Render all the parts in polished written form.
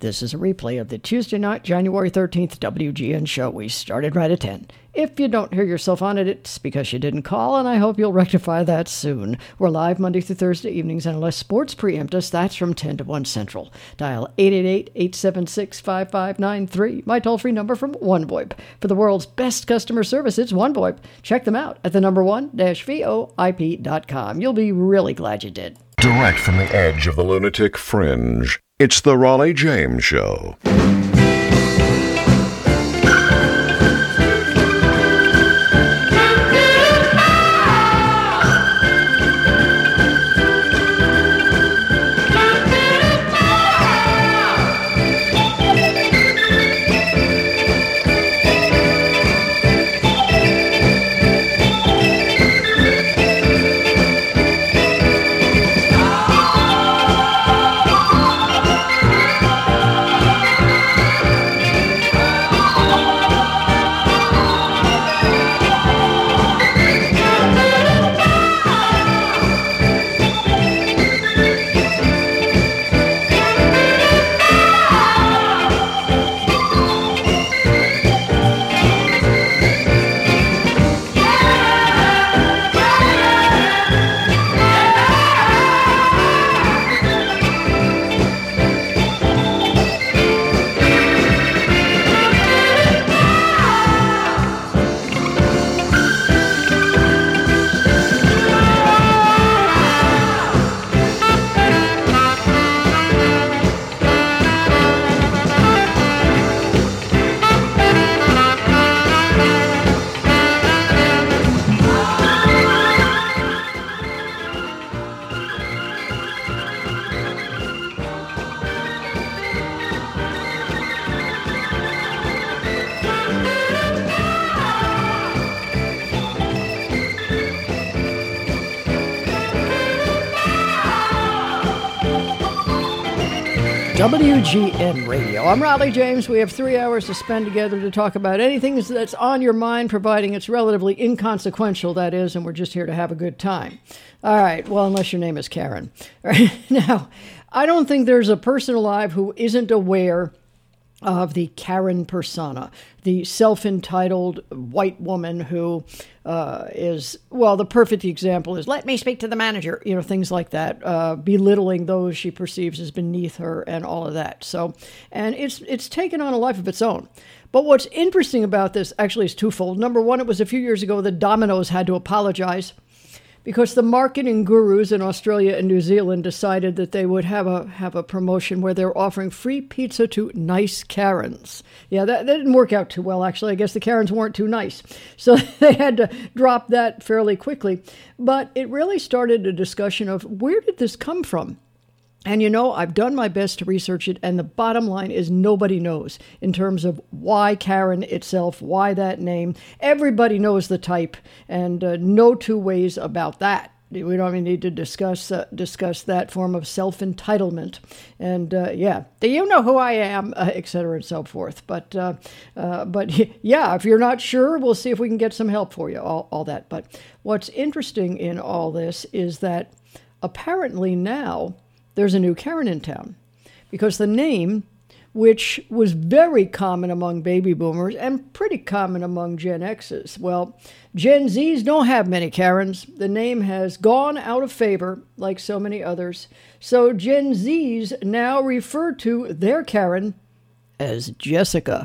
This is a replay of the Tuesday night, January 13th WGN show. We started right at 10. If you don't hear yourself on it, it's because you didn't call, and I hope you'll rectify that soon. We're live Monday through Thursday evenings, and unless sports preempt us, that's from 10 to 1 Central. Dial 888-876-5593, my toll-free number from OneVoIP. For the world's best customer service, it's OneVoIP. Check them out at the number one-voip.com. You'll be really glad you did. Direct from the edge of the lunatic fringe, it's the Raleigh James Show. WGN Radio. I'm Raleigh James. We have 3 hours to spend together to talk about anything that's on your mind, providing it's relatively inconsequential, that is, and we're just here to have a good time. All right, well, unless your name is Karen. All right, now, I don't think there's a person alive who isn't aware of the Karen persona, the self-entitled white woman who is, well, the perfect example is, let me speak to the manager, things like that, belittling those she perceives as beneath her and all of that. So, and it's taken on a life of its own. But what's interesting about this actually is twofold. Number one, it was a few years ago that Domino's had to apologize because the marketing gurus in Australia and New Zealand decided that they would have a promotion where they're offering free pizza to nice Karens. Yeah, that didn't work out too well, actually. I guess the Karens weren't too nice. So they had to drop that fairly quickly. But it really started a discussion of where did this come from? And I've done my best to research it, and the bottom line is nobody knows in terms of why Karen itself, why that name. Everybody knows the type, and no two ways about that. We don't even need to discuss that form of self-entitlement. And do you know who I am, et cetera, and so forth. But yeah, if you're not sure, we'll see if we can get some help for you, all that. But what's interesting in all this is that apparently now there's a new Karen in town, because the name, which was very common among baby boomers and pretty common among Gen Xs, well, Gen Zs don't have many Karens. The name has gone out of favor, like so many others. So Gen Zs now refer to their Karen as Jessica.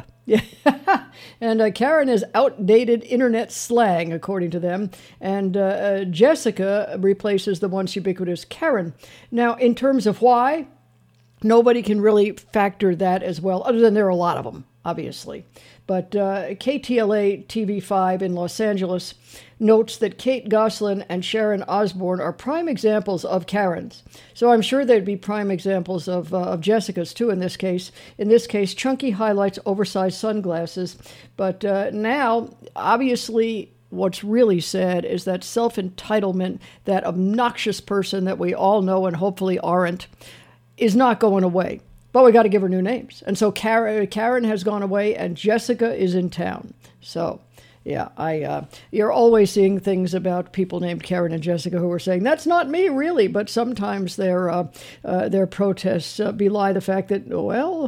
And Karen is outdated internet slang, according to them. And Jessica replaces the once ubiquitous Karen. Now, in terms of why, nobody can really factor that as well, other than there are a lot of them, obviously. But KTLA TV5 in Los Angeles notes that Kate Gosselin and Sharon Osbourne are prime examples of Karens. So I'm sure they'd be prime examples of Jessicas, too, in this case. In this case, chunky highlights, oversized sunglasses. But now, obviously, what's really sad is that self-entitlement, that obnoxious person that we all know and hopefully aren't, is not going away. But we got to give her new names. And so Karen has gone away and Jessica is in town. So, yeah, you're always seeing things about people named Karen and Jessica who are saying, that's not me, really. But sometimes their protests belie the fact that, well,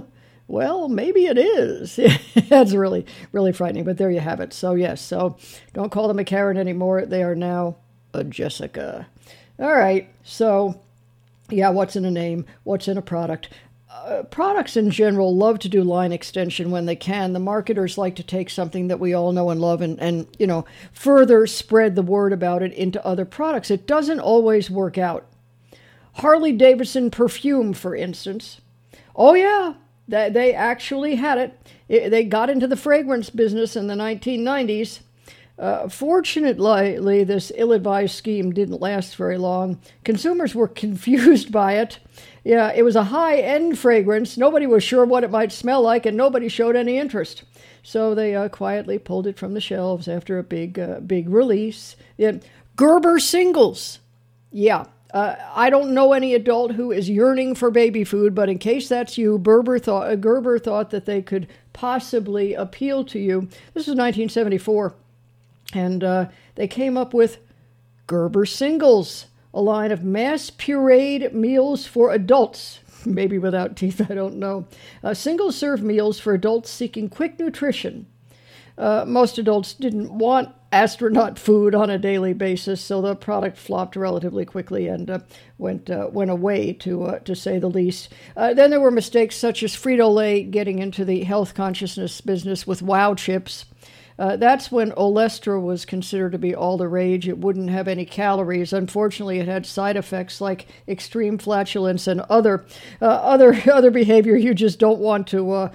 Well, maybe it is. That's really, really frightening, but there you have it. So, yes, so don't call them a Karen anymore. They are now a Jessica. All right, so, yeah, what's in a name? What's in a product? Products in general love to do line extension when they can. The marketers like to take something that we all know and love and further spread the word about it into other products. It doesn't always work out. Harley Davidson perfume, for instance. Oh, yeah. They actually had it. They got into the fragrance business in the 1990s. Fortunately, this ill-advised scheme didn't last very long. Consumers were confused by it. Yeah, it was a high-end fragrance. Nobody was sure what it might smell like, and nobody showed any interest. So they quietly pulled it from the shelves after a big release. Yeah. Gerber singles. Yeah. I don't know any adult who is yearning for baby food, but in case that's you, Gerber thought that they could possibly appeal to you. This was 1974, and they came up with Gerber Singles, a line of mass-pureed meals for adults, maybe without teeth, I don't know. Single-serve meals for adults seeking quick nutrition. Most adults didn't want astronaut food on a daily basis, so the product flopped relatively quickly and went away, to say the least. Then there were mistakes such as Frito-Lay getting into the health consciousness business with Wow chips. That's when Olestra was considered to be all the rage. It wouldn't have any calories. Unfortunately, it had side effects like extreme flatulence and other behavior you just don't want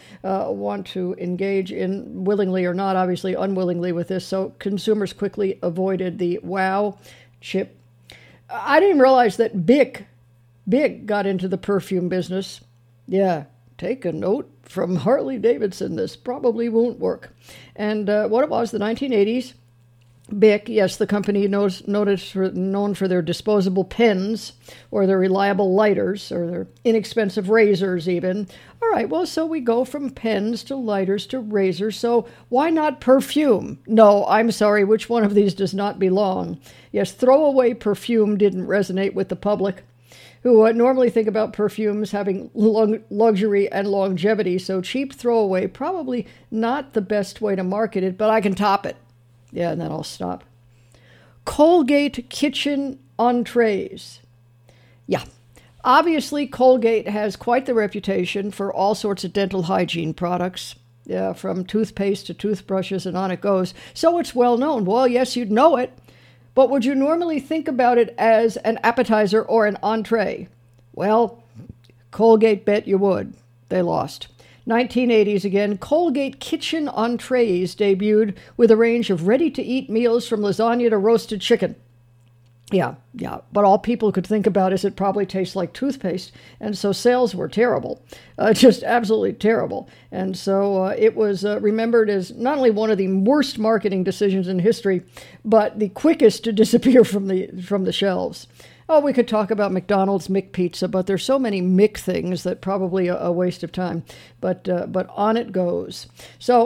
to engage in willingly or not, obviously unwillingly with this. So consumers quickly avoided the Wow chip. I didn't realize that Bic got into the perfume business. Yeah. Take a note from Harley Davidson. This probably won't work. And what it was, the 1980s, Bic, yes, the company known for their disposable pens or their reliable lighters or their inexpensive razors even. All right, well, so we go from pens to lighters to razors, so why not perfume? No, I'm sorry, which one of these does not belong? Yes, throwaway perfume didn't resonate with the public, who normally think about perfumes having luxury and longevity, so cheap throwaway, probably not the best way to market it, but I can top it. Yeah, and then I'll stop. Colgate kitchen entrees. Yeah, obviously Colgate has quite the reputation for all sorts of dental hygiene products. Yeah, from toothpaste to toothbrushes and on it goes. So it's well known. Well, yes, you'd know it. But would you normally think about it as an appetizer or an entree? Well, Colgate bet you would. They lost. 1980s again, Colgate kitchen entrees debuted with a range of ready-to-eat meals from lasagna to roasted chicken. Yeah, but all people could think about is it probably tastes like toothpaste, and so sales were terrible, just absolutely terrible. And so it was remembered as not only one of the worst marketing decisions in history, but the quickest to disappear from the shelves. Oh, we could talk about McDonald's McPizza, but there's so many Mc things that probably a waste of time. But on it goes. So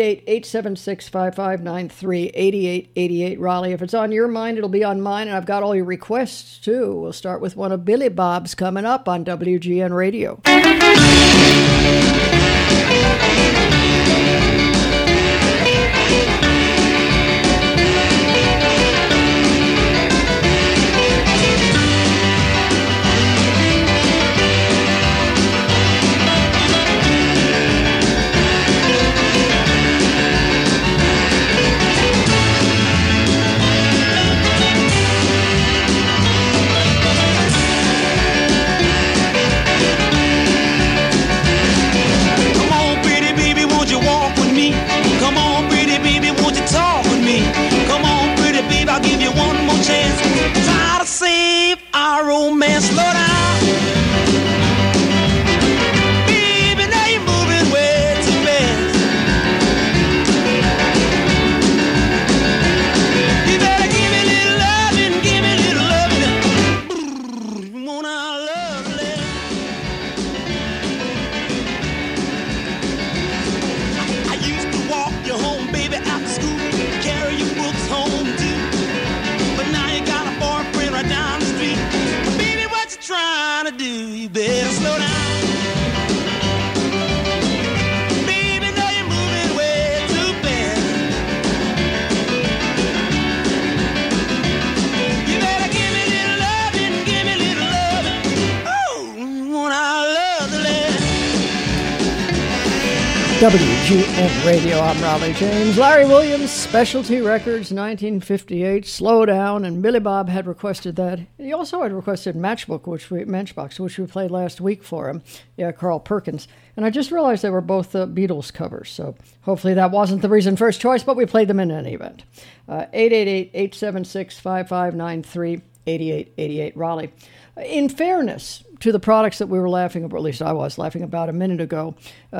888-876-5593, 8888 Raleigh. If it's on your mind, it'll be on mine, and I've got all your requests, too. We'll start with one of Billy Bob's coming up on WGN Radio. WGN Radio, I'm Raleigh James. Larry Williams, Specialty Records, 1958, Slow Down, and Billy Bob had requested that. He also had requested Matchbox, which we played last week for him. Yeah, Carl Perkins. And I just realized they were both Beatles covers, so hopefully that wasn't the reason for his choice, but we played them in any event. 888-876-5593, 8888 Raleigh. In fairness to the products that we were laughing about, or at least I was laughing about a minute ago,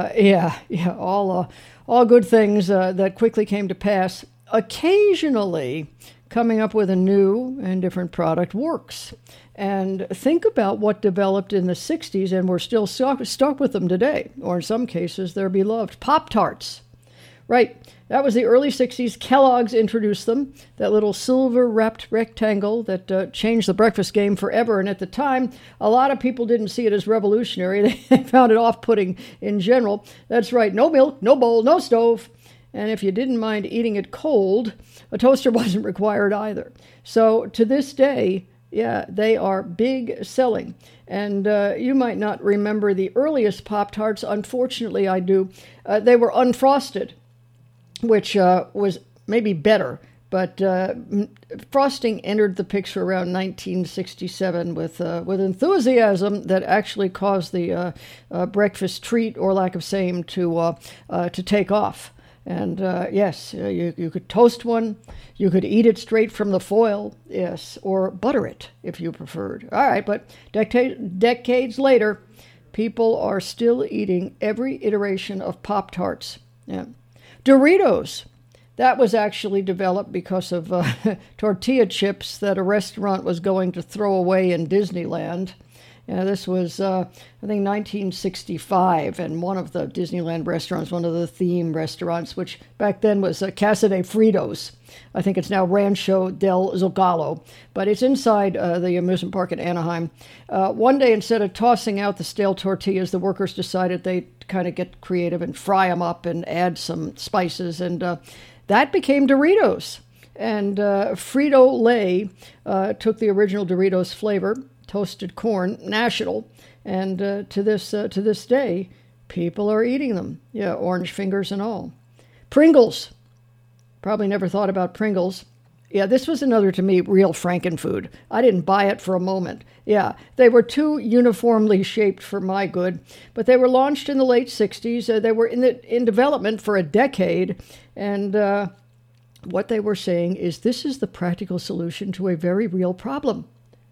all good things that quickly came to pass. Occasionally, coming up with a new and different product works. And think about what developed in the 60s, and we're still stuck with them today, or in some cases, they're beloved. Pop-Tarts. Right. That was the early 60s. Kellogg's introduced them, that little silver-wrapped rectangle that changed the breakfast game forever. And at the time, a lot of people didn't see it as revolutionary. They found it off-putting in general. That's right. No milk, no bowl, no stove. And if you didn't mind eating it cold, a toaster wasn't required either. So to this day, yeah, they are big selling. And you might not remember the earliest Pop-Tarts. Unfortunately, I do. They were unfrosted, which was maybe better. But frosting entered the picture around 1967 with enthusiasm that actually caused the breakfast treat, or lack of same, to take off. And yes, you could toast one. You could eat it straight from the foil, yes, or butter it if you preferred. All right, but decades later, people are still eating every iteration of Pop-Tarts. Yeah. Doritos. That was actually developed because of tortilla chips that a restaurant was going to throw away in Disneyland. This was, I think, 1965, and one of the Disneyland restaurants, one of the theme restaurants, which back then was Casa de Fritos. I think it's now Rancho del Zocalo, but it's inside the amusement park in Anaheim. One day, instead of tossing out the stale tortillas, the workers decided they'd kind of get creative and fry them up and add some spices, and that became Doritos. And Frito-Lay took the original Doritos flavor, toasted corn, national, and to this day, people are eating them. Yeah, orange fingers and all. Pringles. Probably never thought about Pringles. Yeah, this was another, to me, real Frankenfood. I didn't buy it for a moment. Yeah, they were too uniformly shaped for my good, but they were launched in the late 60s. They were in development for a decade, and what they were saying is this is the practical solution to a very real problem.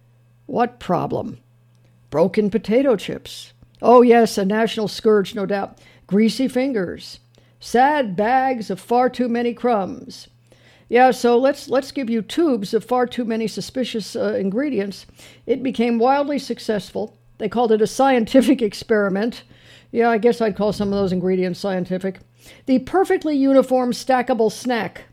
What problem? Broken potato chips. Oh, yes, a national scourge, no doubt. Greasy fingers. Sad bags of far too many crumbs. Yeah, so let's give you tubes of far too many suspicious ingredients. It became wildly successful. They called it a scientific experiment. Yeah, I guess I'd call some of those ingredients scientific. The perfectly uniform stackable snack.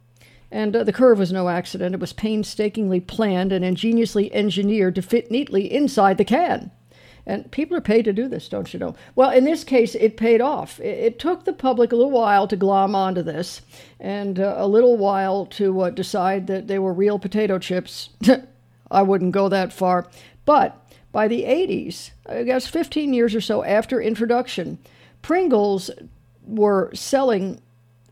And the curve was no accident. It was painstakingly planned and ingeniously engineered to fit neatly inside the can. And people are paid to do this, don't you know? Well, in this case, it paid off. It took the public a little while to glom onto this, and a little while to decide that they were real potato chips. I wouldn't go that far. But by the 80s, I guess 15 years or so after introduction, Pringles were selling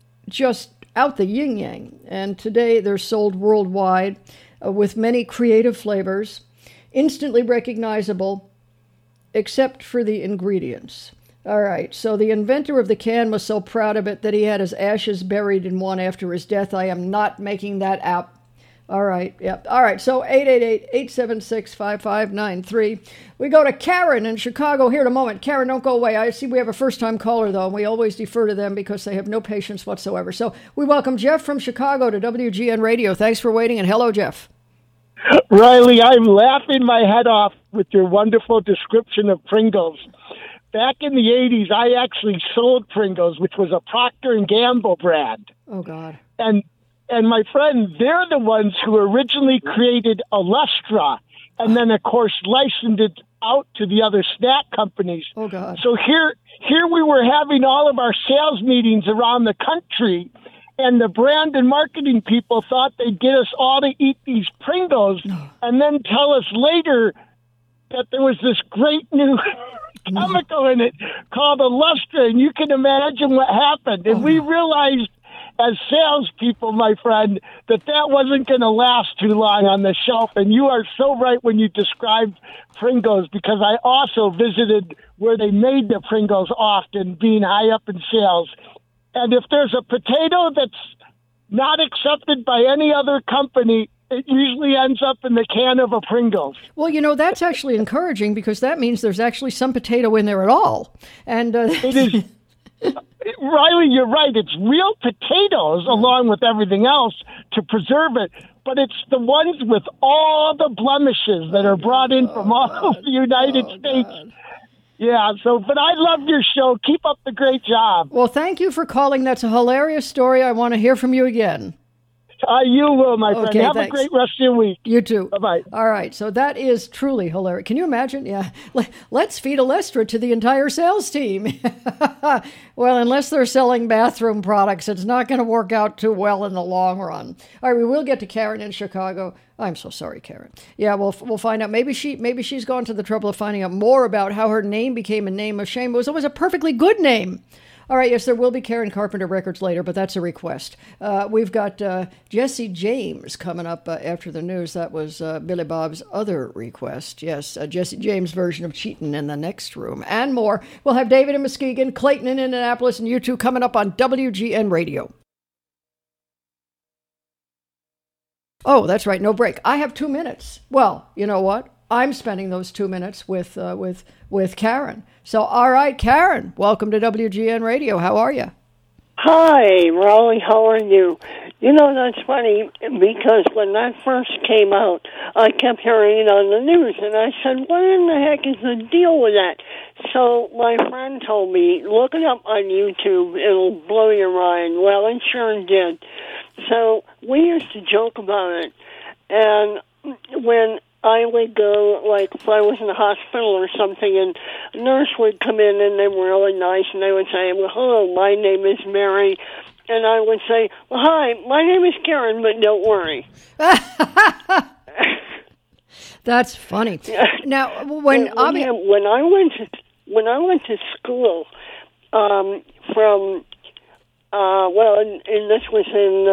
just out the yin-yang. And today they're sold worldwide with many creative flavors, instantly recognizable, except for the ingredients. All right, so the inventor of the can was so proud of it that he had his ashes buried in one after his death. I am not making that up. All right, yep. All right, so 888-876-5593. We go to Karen in Chicago here in a moment. Karen, don't go away. I see we have a first-time caller, though, and we always defer to them because they have no patience whatsoever. So we welcome Jeff from Chicago to WGN Radio. Thanks for waiting, and hello, Jeff. Riley, I'm laughing my head off with your wonderful description of Pringles. Back in the 80s, I actually sold Pringles, which was a Procter & Gamble brand. Oh, God. And my friend, they're the ones who originally created Olestra and then, of course, licensed it out to the other snack companies. Oh, God. So here we were having all of our sales meetings around the country, and the brand and marketing people thought they'd get us all to eat these Pringles and then tell us later that there was this great new chemical in it called Illustra, and you can imagine what happened. And we realized as salespeople, my friend, that wasn't going to last too long on the shelf. And you are so right when you described Pringles, because I also visited where they made the Pringles often, being high up in sales. And if there's a potato that's not accepted by any other company, it usually ends up in the can of a Pringles. Well, that's actually encouraging, because that means there's actually some potato in there at all. And it is. Riley, you're right. It's real potatoes along with everything else to preserve it, but it's the ones with all the blemishes that are brought in from all over the United States. God. Yeah, but I love your show. Keep up the great job. Well, thank you for calling. That's a hilarious story. I want to hear from you again. You will, my friend. Have a great rest of your week. You too. Bye-bye. All right. So that is truly hilarious. Can you imagine? Yeah. Let's feed Illustra to the entire sales team. Well, unless they're selling bathroom products, it's not going to work out too well in the long run. All right. We will get to Karen in Chicago. I'm so sorry, Karen. Yeah, we'll find out. Maybe she's gone to the trouble of finding out more about how her name became a name of shame. It was always a perfectly good name. All right, yes, there will be Karen Carpenter records later, but that's a request. We've got Jesse James coming up after the news. That was Billy Bob's other request. Yes, Jesse James' version of Cheatin' in the next room, and more. We'll have David in Muskegon, Clayton in Indianapolis, and you two coming up on WGN Radio. Oh, that's right, no break. I have 2 minutes. Well, you know what? I'm spending those 2 minutes with Karen. So, all right, Karen, welcome to WGN Radio. How are you? Hi, Raleigh. How are you? That's funny, because when that first came out, I kept hearing it on the news, and I said, what in the heck is the deal with that? So my friend told me, look it up on YouTube. It'll blow your mind. Well, it sure did. So we used to joke about it, and when I would go, like, if I was in the hospital or something, and a nurse would come in, and they were really nice, and they would say, well, hello, my name is Mary. And I would say, well, hi, my name is Karen, but don't worry. That's funny. Now, when I went to school, and this was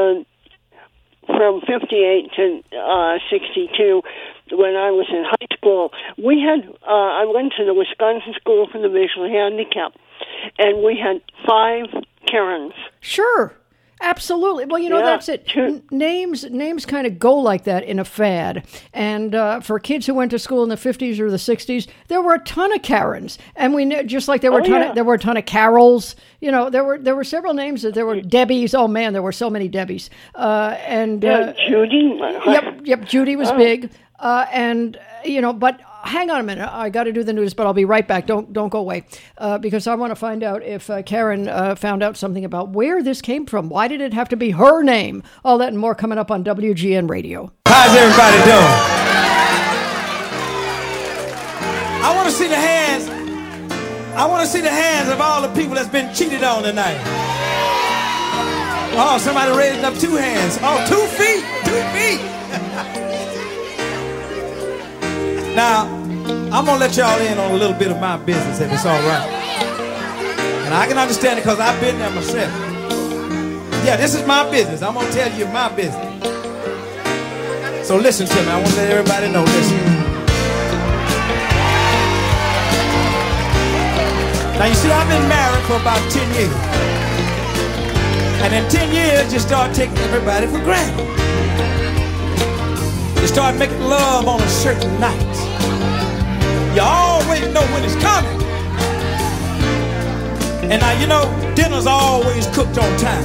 from 58 to 62, when I was in high school, I went to the Wisconsin School for the Visually Handicapped, and we had 5 Karens. Sure. Absolutely. Well, that's it. Names kind of go like that in a fad. And for kids who went to school in the 50s or the 60s, there were a ton of Karens. And we know, just like there were a ton of Carols. There were several names. There were Debbies. Oh man, there were so many Debbies. Judy. Yep. Judy was big. But hang on a minute. I got to do the news, but I'll be right back. Don't go away, because I want to find out if Karen found out something about where this came from. Why did it have to be her name? All that and more coming up on WGN Radio. How's everybody doing? I want to see the hands. I want to see the hands of all the people that's been cheated on tonight. Oh, somebody raising up 2 hands. Oh, 2 feet. 2 feet. Now, I'm going to let y'all in on a little bit of my business, if it's all right. And I can understand it because I've been there myself. Yeah, this is my business. I'm going to tell you my business. So listen to me. I want to let everybody know. Listen. Now, you see, I've been married for about 10 years. And in 10 years, you start taking everybody for granted. You start making love on a certain night. You always know when it's coming. And now, dinner's always cooked on time.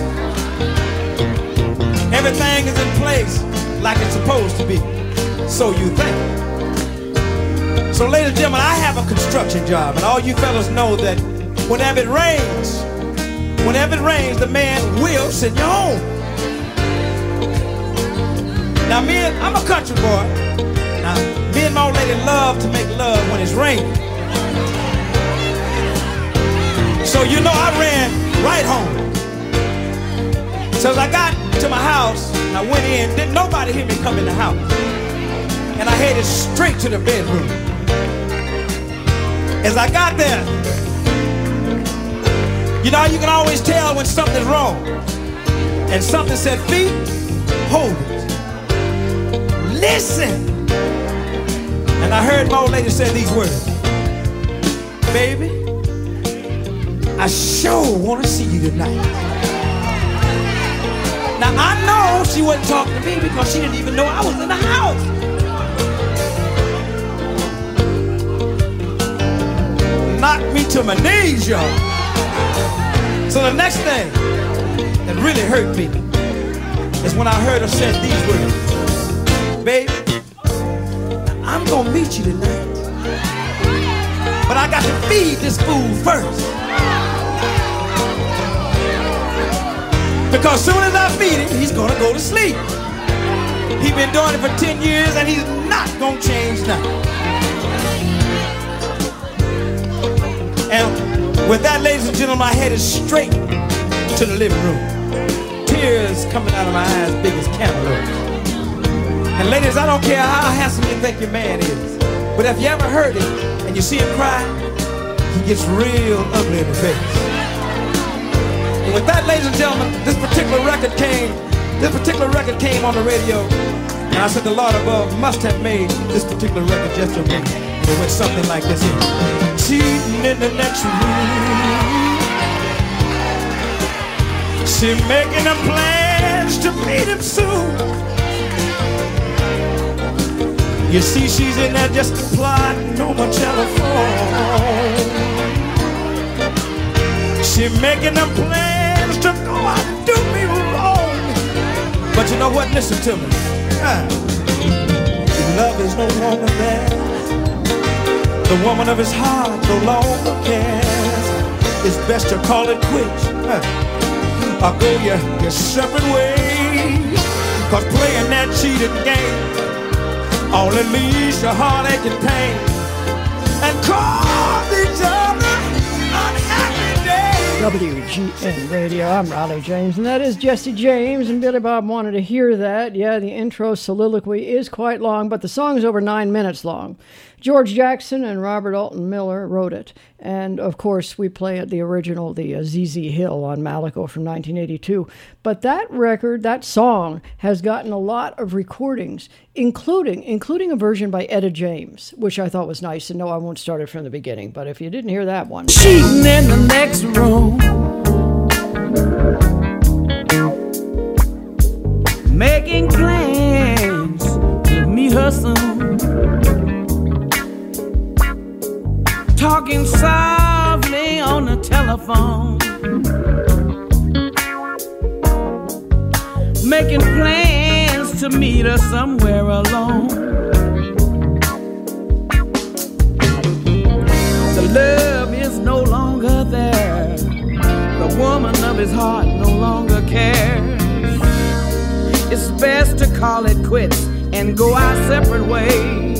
Everything is in place like it's supposed to be. So you think. So, ladies and gentlemen, I have a construction job. And all you fellas know that whenever it rains, the man will send you home. Now, I'm a country boy. Now, me and my old lady love to make love when it's raining. So, I ran right home. So as I got to my house, I went in, didn't nobody hear me come in the house. And I headed straight to the bedroom. As I got there, you know, you can always tell when something's wrong. And something said, feet, hold it. Listen. And I heard my old lady say these words. Baby, I sure want to see you tonight. Now, I know she wasn't talking to me because she didn't even know I was in the house. Knocked me to my knees, y'all. So the next thing that really hurt me is when I heard her say these words. Baby, I'm gonna meet you tonight, but I got to feed this fool first. Because soon as I feed him, he's gonna go to sleep. He's been doing it for 10 years and he's not gonna change now. And with that, ladies and gentlemen, I headed straight to the living room. Tears coming out of my eyes big as cantaloupes. And ladies, I don't care how handsome you think your man is, but if you ever heard him and you see him cry, he gets real ugly in the face. And with that, ladies and gentlemen, this particular record came on the radio, and I said the Lord above must have made this particular record just for me. And it went something like this here. Cheating in the next room, she making them plans to meet him soon. You see, she's in there just plotting on my telephone. She making them plans to go out and do me wrong. But you know what? Listen to me. His love is no longer there. The woman of his heart no longer cares. It's best to call it quits. Or go your separate ways. Cause playing that cheating game only leads to heartache and pain, and cause each other unhappy days. WGN Radio, I'm Raleigh James, and that is Jesse James, and Billy Bob wanted to hear that. Yeah, the intro soliloquy is quite long, but the song is over 9 minutes long. George Jackson and Robert Alton Miller wrote it, and of course we play it, the original, the ZZ Hill on Malaco from 1982. But that record, that song, has gotten a lot of recordings, including a version by Etta James, which I thought was nice. And no, I won't start it from the beginning, but if you didn't hear that one. Cheating in the next room, making plans to meet her soon, talking softly on the telephone, making plans to meet her somewhere alone. The love is no longer there. The woman of his heart no longer cares. It's best to call it quits and go our separate ways.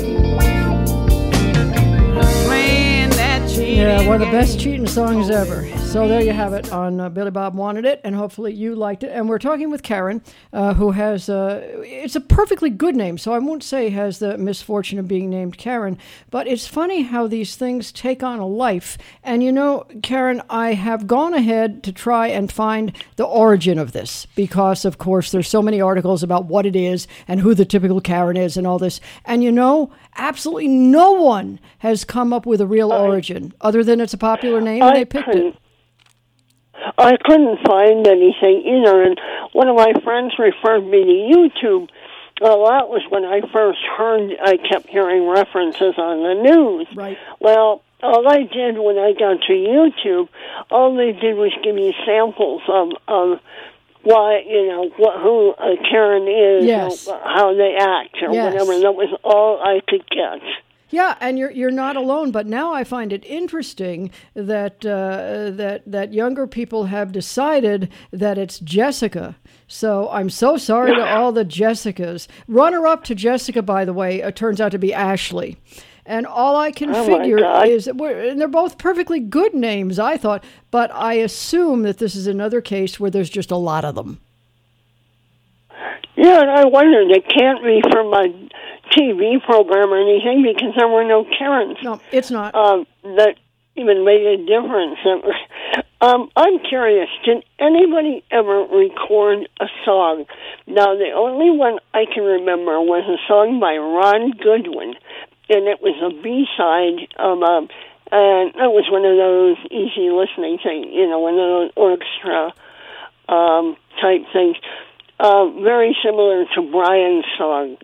Yeah, one of the best cheating songs ever. So there you have it on Billy Bob Wanted It, and hopefully you liked it. And we're talking with Karen, who has, it's a perfectly good name, so I won't say has the misfortune of being named Karen, but it's funny how these things take on a life. And you know, Karen, I have gone ahead to try and find the origin of this, because of course there's so many articles about what it is and who the typical Karen is and all this. And you know, absolutely no one has come up with a real origin, other than it's a popular name and they picked it. I couldn't find anything either, and one of my friends referred me to YouTube. Well, that was when I first heard, I kept hearing references on the news. Right. Well, all I did when I got to YouTube, all they did was give me samples of why, you know, who Karen is, yes, or how they act, or yes, whatever. That was all I could get. Yeah, and you're not alone. But now I find it interesting that that younger people have decided that it's Jessica. So I'm so sorry to all the Jessicas. Runner-up to Jessica, by the way, turns out to be Ashley. And all I can figure is, and they're both perfectly good names, I thought, but I assume that this is another case where there's just a lot of them. Yeah, and I wondered, it can't be from a TV program or anything because there were no Karens. No, it's not. That even made a difference. I'm curious, did anybody ever record a song? Now, the only one I can remember was a song by Ron Goodwin, and it was a B-side of and it was one of those easy listening things, one of those orchestra type things. Very similar to Brian's song.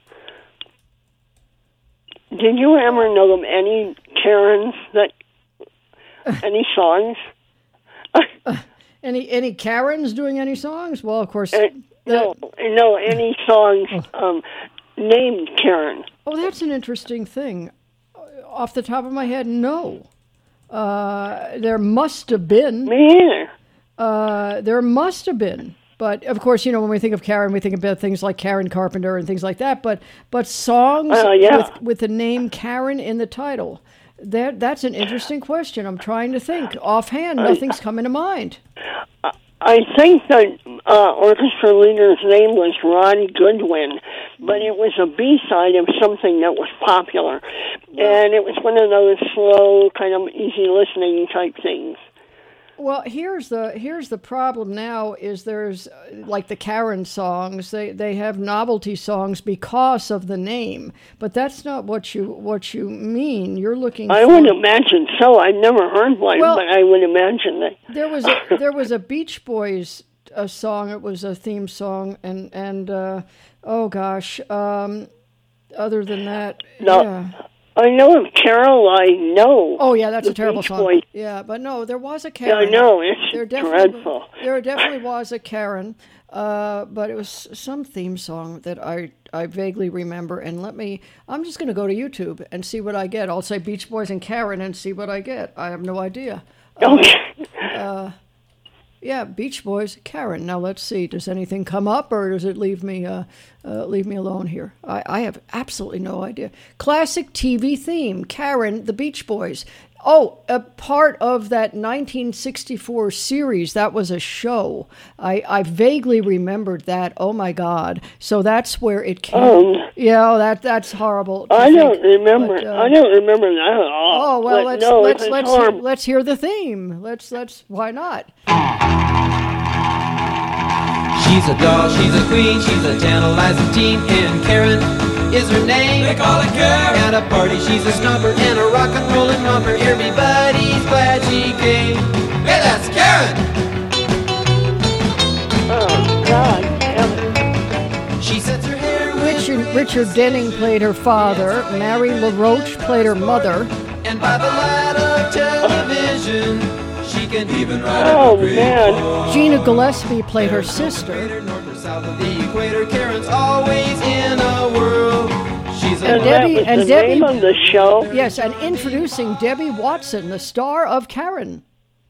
Did you ever know of any Karens any songs? Any Karens doing any songs? Well, of course. No, any songs named Karen. Oh, that's an interesting thing. Off the top of my head, no. There must have been. Me either. There must have been. But, of course, when we think of Karen, we think about things like Karen Carpenter and things like that. But songs with the name Karen in the title, that's an interesting question. I'm trying to think. Offhand, nothing's coming to mind. I think the orchestra leader's name was Ron Goodwin, but it was a B-side of something that was popular. And it was one of those slow, kind of easy listening type things. Well, here's the problem now is there's like the Karen songs, they have novelty songs because of the name, but that's not what you mean. You're looking I would imagine so. I've never heard one, but I would imagine that. There was a Beach Boys song, it was a theme song and oh gosh, other than that, no. Yeah. I know of Caroline, no. Oh, yeah, that's a terrible Beach song. Boys. Yeah, but no, there was a Karen. Yeah, I know, it's dreadful. There definitely was a Karen, but it was some theme song that I vaguely remember. And I'm just going to go to YouTube and see what I get. I'll say Beach Boys and Karen and see what I get. I have no idea. Okay. Yeah, Beach Boys, Karen. Now let's see. Does anything come up, or does it leave me alone here? I have absolutely no idea. Classic TV theme, Karen, the Beach Boys. Oh, a part of that 1964 series. That was a show. I vaguely remembered that. Oh my God! So that's where it came. Yeah, that's horrible. I don't remember. I don't remember that at all. Oh well, let's hear the theme. Let's why not? She's a doll, she's a queen, she's a tantalizing teen, and Karen is her name. They call her Karen. At a party, she's a snobber and a rock and rollin' romper. Everybody's glad she came. Hey, that's Karen. Oh God, damn it. She sets her hair with Richard Denning played her father. Mary LaRoche played her mother. And by the light of television, she can even ride Oh man. Gina Gillespie played her sister. North or south of the equator, Karen's always in a whirl. She's a And that was the name of the show? Yes, and introducing Debbie Watson, the star of Karen.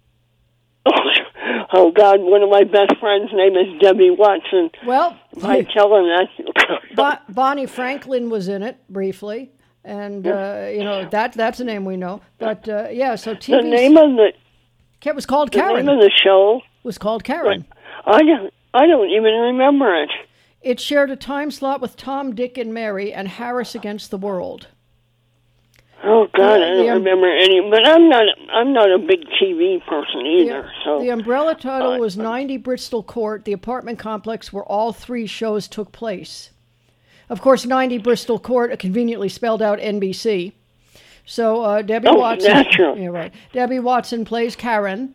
Oh God, one of my best friends' name is Debbie Watson. Well, I tell her that. Bonnie Franklin was in it briefly, and that's a name we know. But yeah, so TV. The name of it was called Karen. The name of the show was called Karen. I don't even remember it. It shared a time slot with Tom, Dick, and Mary and Harris Against the World. Oh God, I don't remember any. But I'm not a big TV person either. So the umbrella title was 90 Bristol Court, the apartment complex where all three shows took place. Of course, 90 Bristol Court, conveniently spelled out NBC. So Debbie Watson. Natural. Yeah, right. Debbie Watson plays Karen.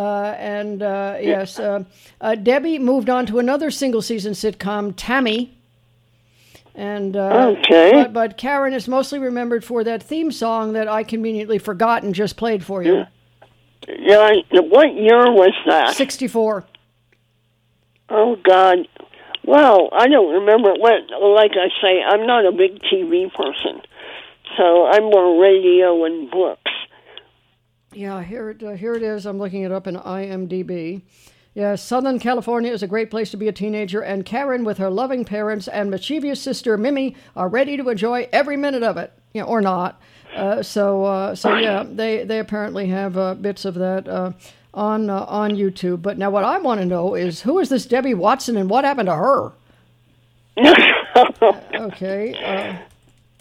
Yes, Debbie moved on to another single-season sitcom, Tammy. And okay. But Karen is mostly remembered for that theme song that I conveniently forgot and just played for you. Yeah. What year was that? 64. Oh God. Well, I don't remember. Like I say, I'm not a big TV person, so I'm more radio and books. Yeah, here it is. I'm looking it up in IMDb. Yeah, Southern California is a great place to be a teenager, and Karen, with her loving parents and mischievous sister Mimi, are ready to enjoy every minute of it, or not. So yeah, they apparently have bits of that on YouTube. But now, what I want to know is who is this Debbie Watson, and what happened to her? Okay.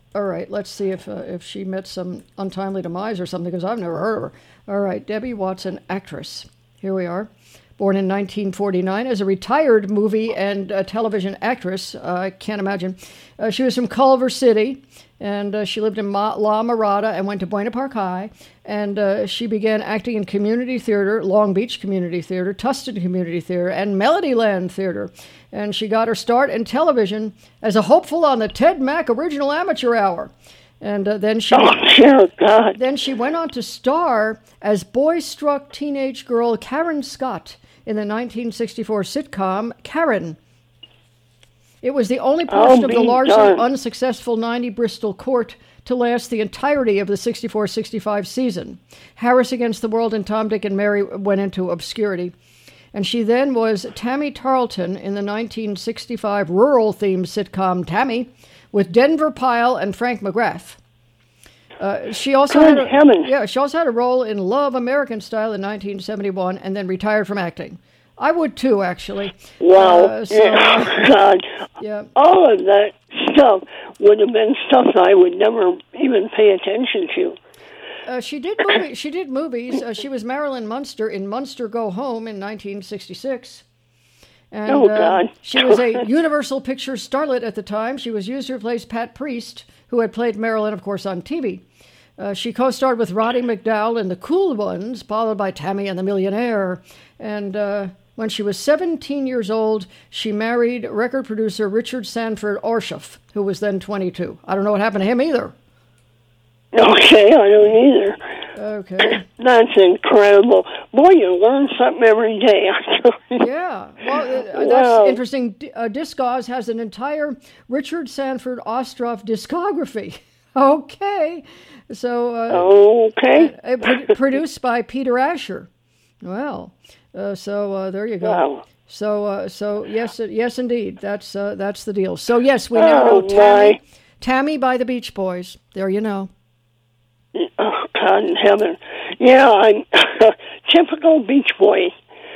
All right, let's see if she met some untimely demise or something, because I've never heard of her. All right, Debbie Watson, actress. Here we are. Born in 1949 as a retired movie and television actress. I can't imagine. She was from Culver City, and she lived in La Mirada and went to Buena Park High. And she began acting in community theater, Long Beach Community Theater, Tustin Community Theater, and Melodyland Theater. And she got her start in television as a hopeful on the Ted Mack Original Amateur Hour. And then she then she went on to star as boy-struck teenage girl Karen Scott in the 1964 sitcom Karen. It was the only portion of the largely unsuccessful 90 Bristol court to last the entirety of the 64-65 season. Harris Against the World and Tom, Dick, and Mary went into obscurity. And she then was Tammy Tarleton in the 1965 rural-themed sitcom Tammy with Denver Pyle and Frank McGrath. She also had a role in Love American Style in 1971 and then retired from acting. I would too, actually. Wow. God. Yeah. All of that stuff would have been stuff I would never even pay attention to. She did movies. She was Marilyn Munster in Munster Go Home in 1966. And she was a Universal Pictures starlet at the time. She was used to replace Pat Priest, who had played Marilyn, of course, on TV. She co-starred with Roddy McDowall in The Cool Ones, followed by Tammy and the Millionaire. And when she was 17 years old, she married record producer Richard Sanford Orshoff, who was then 22. I don't know what happened to him either. Okay, I don't either. Okay. That's incredible. Boy, you learn something every day. Yeah. Well, that's interesting. Discogs has an entire Richard Sanford Ostrov discography. Okay. So, produced by Peter Asher. Well, so there you go. Wow. So yes, indeed. That's the deal. So yes, we now know Tammy by the Beach Boys. There you know. Oh, God in heaven. Yeah, I'm typical Beach Boy.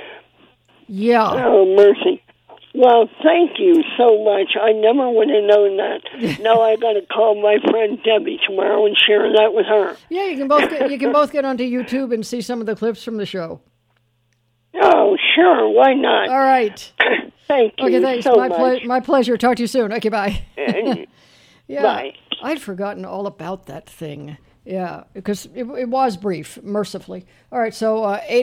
Yeah. Oh, mercy. Well, thank you so much. I never would have known that. Now I got to call my friend Debbie tomorrow and share that with her. Yeah, you can both get onto YouTube and see some of the clips from the show. Oh, sure. Why not? All right. Thank you. Okay, thanks. So much. My pleasure. Talk to you soon. Okay, bye. Yeah. Bye. I'd forgotten all about that thing. Yeah, because it was brief, mercifully. All right, so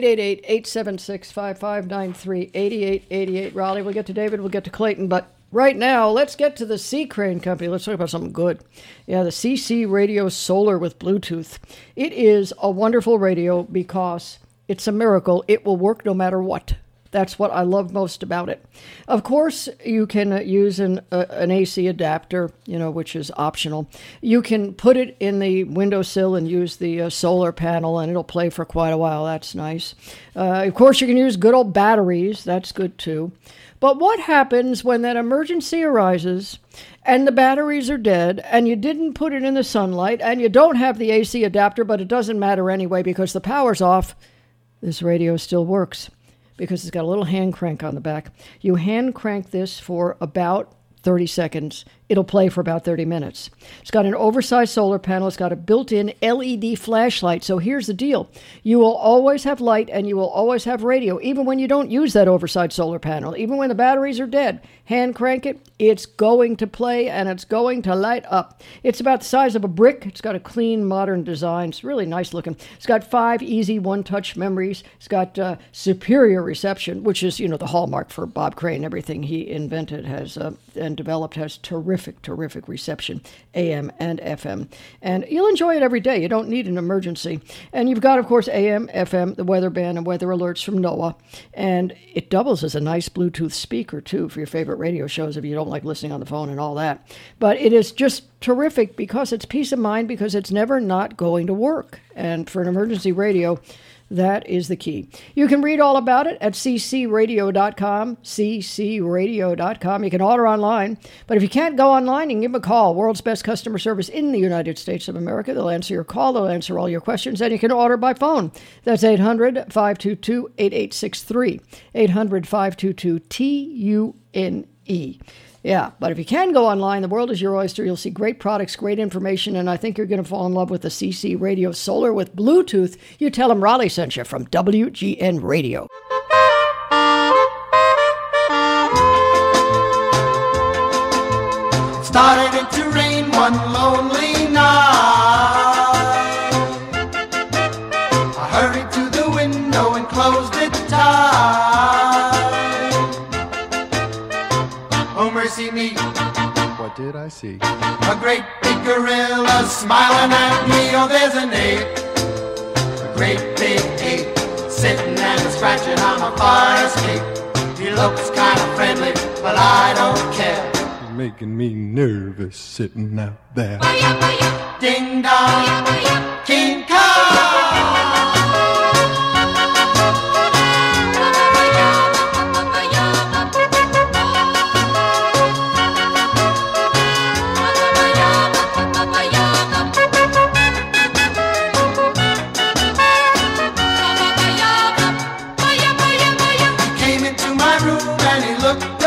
888-876-5593, 8888. Raleigh, we'll get to David, we'll get to Clayton, but right now, let's get to the C. Crane Company. Let's talk about something good. Yeah, the CC Radio Solar with Bluetooth. It is a wonderful radio because it's a miracle. It will work no matter what. That's what I love most about it. Of course, you can use an AC adapter, which is optional. You can put it in the windowsill and use the solar panel, and it'll play for quite a while. That's nice. Of course, you can use good old batteries. That's good, too. But what happens when that emergency arises and the batteries are dead and you didn't put it in the sunlight and you don't have the AC adapter, but it doesn't matter anyway because the power's off? This radio still works, because it's got a little hand crank on the back. You hand crank this for about 30 seconds. It'll play for about 30 minutes. It's got an oversized solar panel. It's got a built-in LED flashlight. So here's the deal. You will always have light and you will always have radio, even when you don't use that oversized solar panel. Even when the batteries are dead, hand crank it, it's going to play and it's going to light up. It's about the size of a brick. It's got a clean, modern design. It's really nice looking. It's got 5 easy one-touch memories. It's got superior reception, which is, the hallmark for Bob Crane. Everything he invented and developed has terrific reception, AM and FM. And you'll enjoy it every day. You don't need an emergency. And you've got, of course, AM, FM, the weather band, and weather alerts from NOAA. And it doubles as a nice Bluetooth speaker, too, for your favorite radio shows if you don't like listening on the phone and all that. But it is just terrific because it's peace of mind, because it's never not going to work. And for an emergency radio, that is the key. You can read all about it at ccradio.com, ccradio.com. You can order online. But if you can't go online, you can give them a call. World's best customer service in the United States of America. They'll answer your call. They'll answer all your questions. And you can order by phone. That's 800-522-8863. 800-522-TUNE. Yeah, but if you can go online, the world is your oyster. You'll see great products, great information, and I think you're going to fall in love with the CC Radio Solar with Bluetooth. You tell them Raleigh sent you from WGN Radio. Started it to rain one lonely night. I hurried to the window and closed it tight. Oh, mercy me. What did I see? A great big gorilla smiling at me. Oh, there's an ape. A great big ape sitting and scratching on my fire escape. He looks kind of friendly, but I don't care. Making me nervous sitting out there. Ding dong, King Kong. He came into my room and he looked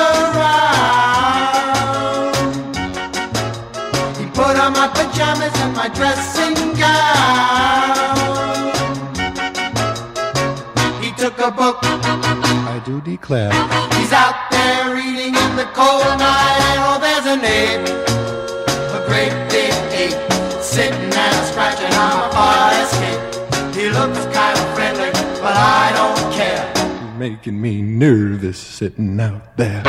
around. He put on my pajamas and my dressing gown. He took a book. I do declare. He's out there reading in the cold night. And oh, there's an ape, a great big ape, sitting and scratching on my fire escape. He looks kind of friendly, but I don't care. Making me nervous sitting out there.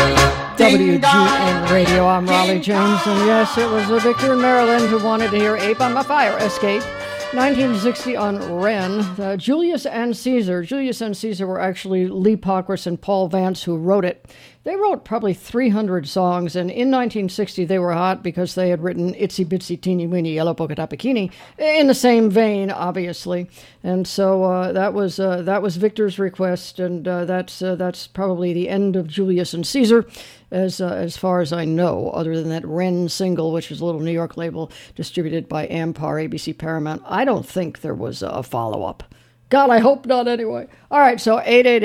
WGN Radio, I'm Raleigh James, and yes, it was Victor in Maryland who wanted to hear Ape on My Fire Escape. 1960 on Ren. Julius and Caesar. Julius and Caesar were actually Lee Pockris and Paul Vance who wrote it. They wrote probably 300 songs, and in 1960 they were hot because they had written Itsy Bitsy Teeny Weeny Yellow Polka Dot Bikini in the same vein, obviously. And so that was Victor's request, and that's probably the end of Julius and Caesar, as far as I know, other than that Ren single, which was a little New York label distributed by Ampar, ABC Paramount. I don't think there was a follow-up. God, I hope not anyway. All right, so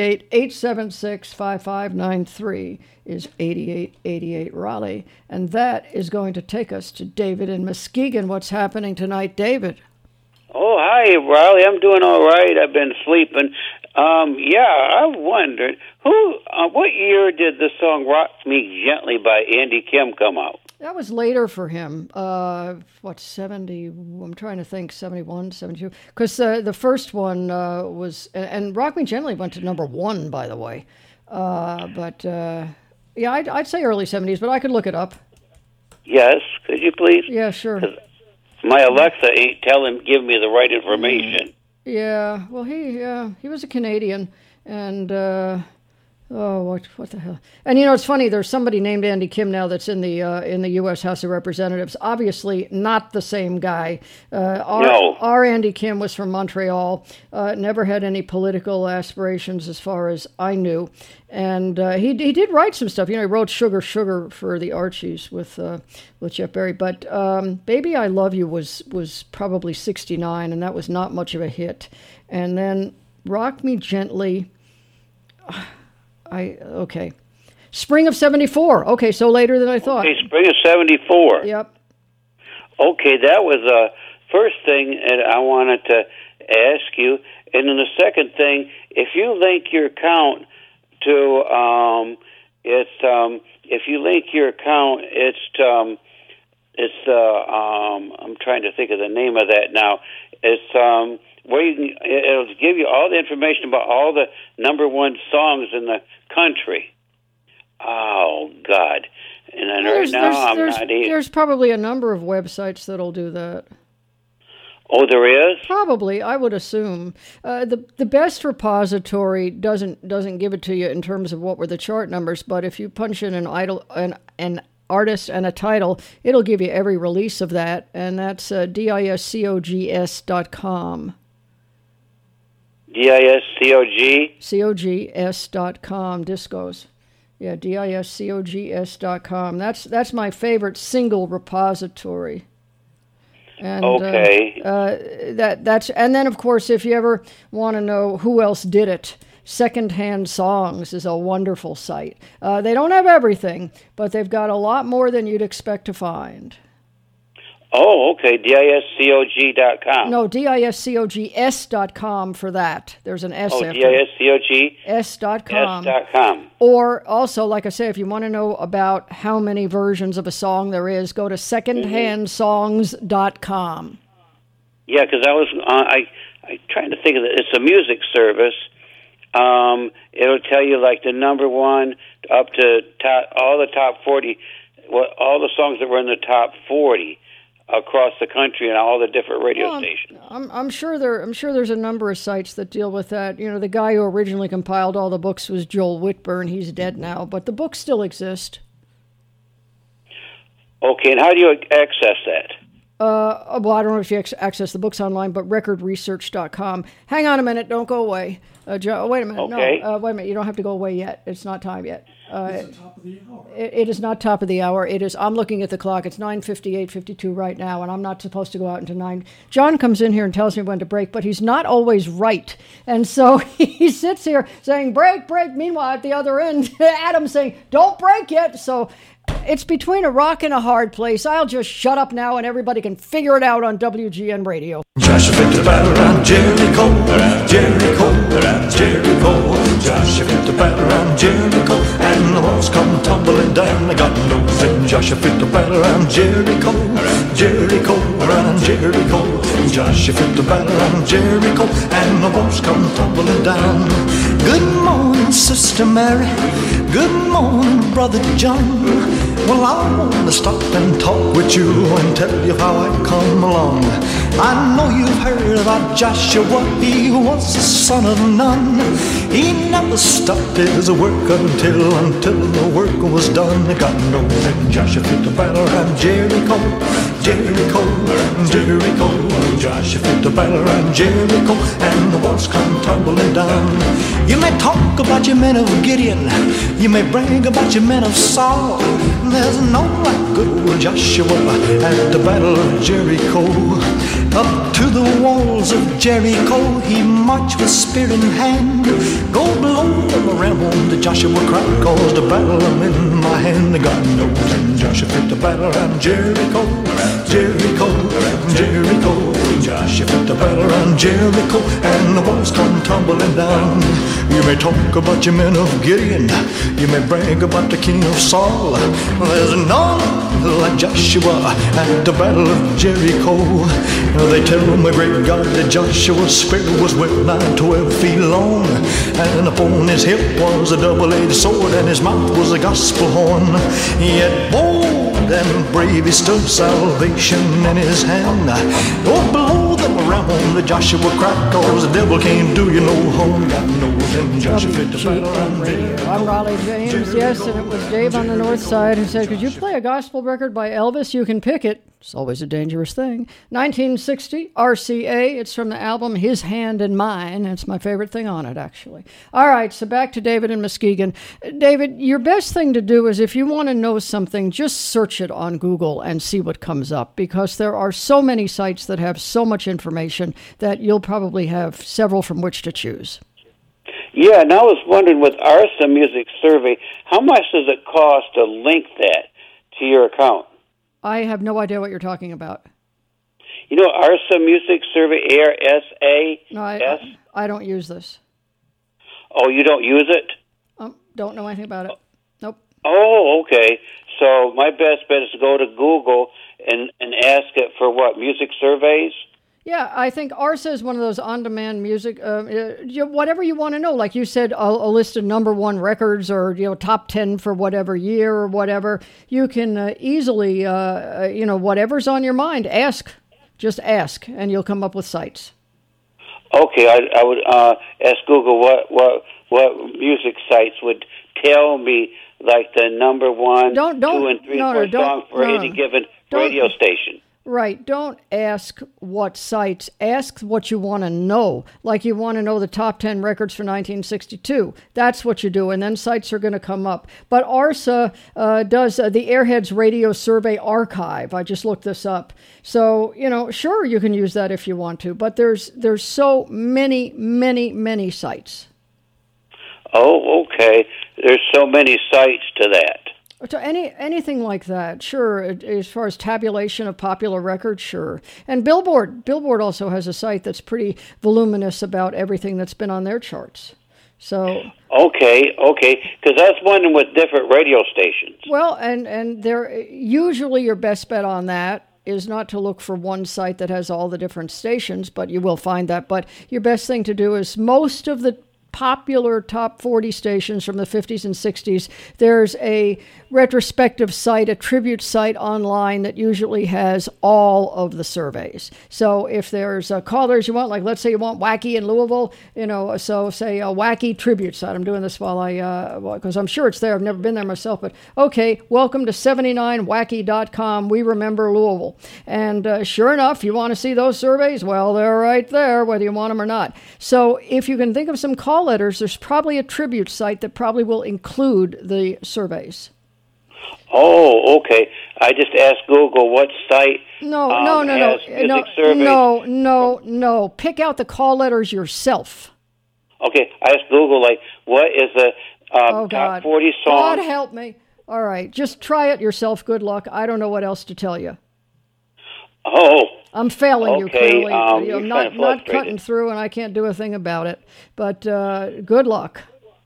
888-876-5593 is 8888 Raleigh. And that is going to take us to David in Muskegon. What's happening tonight, David? Oh, hi, Raleigh. I'm doing all right. I've been sleeping. I wondered, what year did the song Rock Me Gently by Andy Kim come out? That was later for him. 70? I'm trying to think, 71, 72. Because the first one was, and Rock Me Gently went to number 1, by the way. I'd say early 70s, but I could look it up. Yes, could you please? Yeah, sure. My Alexa ain't giving me the right information. Yeah, well, he was a Canadian, and what the hell? And it's funny. There's somebody named Andy Kim now that's in the U.S. House of Representatives. Obviously, not the same guy. No. Our Andy Kim was from Montreal. Never had any political aspirations, as far as I knew. And he did write some stuff. He wrote "Sugar Sugar" for the Archies with Jeff Berry. But "Baby I Love You" was probably 69, and that was not much of a hit. And then "Rock Me Gently." Spring of 74. Okay, so later than I thought. Okay, spring of 74. Yep. Okay, that was the first thing that I wanted to ask you. And then the second thing, if you link your account to, I'm trying to think of the name of that now. It's, where it'll give you all the information about all the number 1 songs in the country. Oh, God. And then there's probably a number of websites that'll do that. Oh, there is? Probably, I would assume. The best repository doesn't give it to you in terms of what were the chart numbers, but if you punch in an artist and a title, it'll give you every release of that, and that's discogs.com. DISCOG? COGS.com, discos. Yeah, DISCOGS.com. That's my favorite single repository. And, okay. And then, of course, if you ever want to know who else did it, Secondhand Songs is a wonderful site. They don't have everything, but they've got a lot more than you'd expect to find. Oh, okay. DISCOG.com. No, DISCOGS.com for that. There's an S after. DISCOGS.com. S.com. Or also, like I say, if you want to know about how many versions of a song there is, go to secondhandsongs.com. Yeah, because I was I trying to think of it. It's a music service. It'll tell you like the number one up to all the top 40, all the songs that were in the top 40 across the country and all the different radio stations. I'm sure there's a number of sites that deal with that. You know, the guy who originally compiled all the books was Joel Whitburn. He's dead now, but the books still exist. Okay, and how do you access that? Well, I don't know if you access the books online, but recordresearch.com. Hang on a minute. Don't go away. Joe, wait a minute. Okay. No, wait a minute. You don't have to go away yet. It's not time yet. It's top of the hour. It is not top of the hour. It is. I'm looking at the clock. It's 9:58:52 right now, and I'm not supposed to go out until 9. John comes in here and tells me when to break, but he's not always right. And so he sits here saying, break, break. Meanwhile, at the other end, Adam's saying, don't break yet. So it's between a rock and a hard place. I'll just shut up now and everybody can figure it out on WGN Radio. Joshua fit the battle around Jericho, Jericho, Jericho. Joshua fit the battle around Jericho, and the walls come tumbling down. I got no sin. Joshua fit the battle around Jericho, Jericho, around Jericho. Joshua fit the battle around Jericho, and the walls come tumbling down. Good morning, Sister Mary. Good morning, Brother John. Well, I want to stop and talk with you and tell you how I come along. I know you've heard about Joshua. He was the son of Nun. He never stopped his work until the work was done. Got no name. Joshua fit the battle around Jericho, Jericho, Jericho. Joshua fit the battle around Jericho, and the walls come tumbling down. You may talk about your men of Gideon, you may brag about your men of Saul. There's no like good old Joshua at the battle of Jericho. Up to the walls of Jericho he marched with spear in hand. Go below the ramble, the Joshua cried, cause the battle I'm in my hand. God knows, and Joshua fit the battle around Jericho, Jericho, Jericho. Joshua fit the battle around Jericho, and the walls come tumbling down. You may talk about your men of Gideon, you may brag about the king of Saul. There's none like Joshua at the battle of Jericho. They tell my great God that Joshua's spear was well nigh 12 feet long, and upon his hip was a double-edged sword, and his mouth was a gospel horn. Yet bold and brave he stood, salvation in his hand. Oh, below them around the Joshua cried, cause the devil can't do you no harm. God knows him, Joshua fit the battle around Jericho. I'm Raleigh James, yes, and it was Dave on the North Side who said, could you play a gospel record by Elvis? You can pick it. It's always a dangerous thing. 1960, RCA. It's from the album His Hand in Mine. It's my favorite thing on it, actually. All right, so back to David in Muskegon. David, your best thing to do is if you want to know something, just search it on Google and see what comes up, because there are so many sites that have so much information that you'll probably have several from which to choose. Yeah, and I was wondering with ARSA Music Survey, how much does it cost to link that to your account? I have no idea what you're talking about. You know ARSA Music Survey, ARSA? No, I don't use this. Oh, you don't use it? Don't know anything about it. Nope. Oh, okay. So my best bet is to go to Google and ask it for what, music surveys? Yeah, I think ARSA is one of those on-demand music, whatever you want to know. Like you said, a list of number one records or, top 10 for whatever year or whatever. You can easily, whatever's on your mind, just ask, and you'll come up with sites. Okay, I would ask Google what music sites would tell me, like the number one, 2 and 3 or 4 songs for any given radio station. Right. Don't ask what sites. Ask what you want to know. Like you want to know the top 10 records for 1962. That's what you do, and then sites are going to come up. But ARSA does the Airheads Radio Survey Archive. I just looked this up. So, sure, you can use that if you want to, but there's so many, many, many sites. Oh, okay. There's so many sites to that. So anything like that, sure. As far as tabulation of popular records, sure. And Billboard also has a site that's pretty voluminous about everything that's been on their charts. So okay, because I was wondering with different radio stations. Well, and they're usually your best bet on that is not to look for one site that has all the different stations, but you will find that. But your best thing to do is most of the popular top 40 stations from the 50s and 60s, there's a retrospective site, a tribute site online that usually has all of the surveys. So if there's callers you want, like let's say you want Wacky in Louisville, so say a Wacky tribute site. I'm doing this because I'm sure it's there. I've never been there myself, but okay, welcome to 79wacky.com. We remember Louisville. And sure enough, you want to see those surveys? Well, they're right there, whether you want them or not. So if you can think of some call letters, there's probably a tribute site that probably will include the surveys. Oh, okay. I just asked Google what site has music surveys. No. Pick out the call letters yourself. Okay, I asked Google, what is the top 40 songs? God help me. All right, just try it yourself. Good luck. I don't know what else to tell you. Oh. I'm failing you, clearly. I'm not frustrated. cutting through, and I can't do a thing about it. But good luck.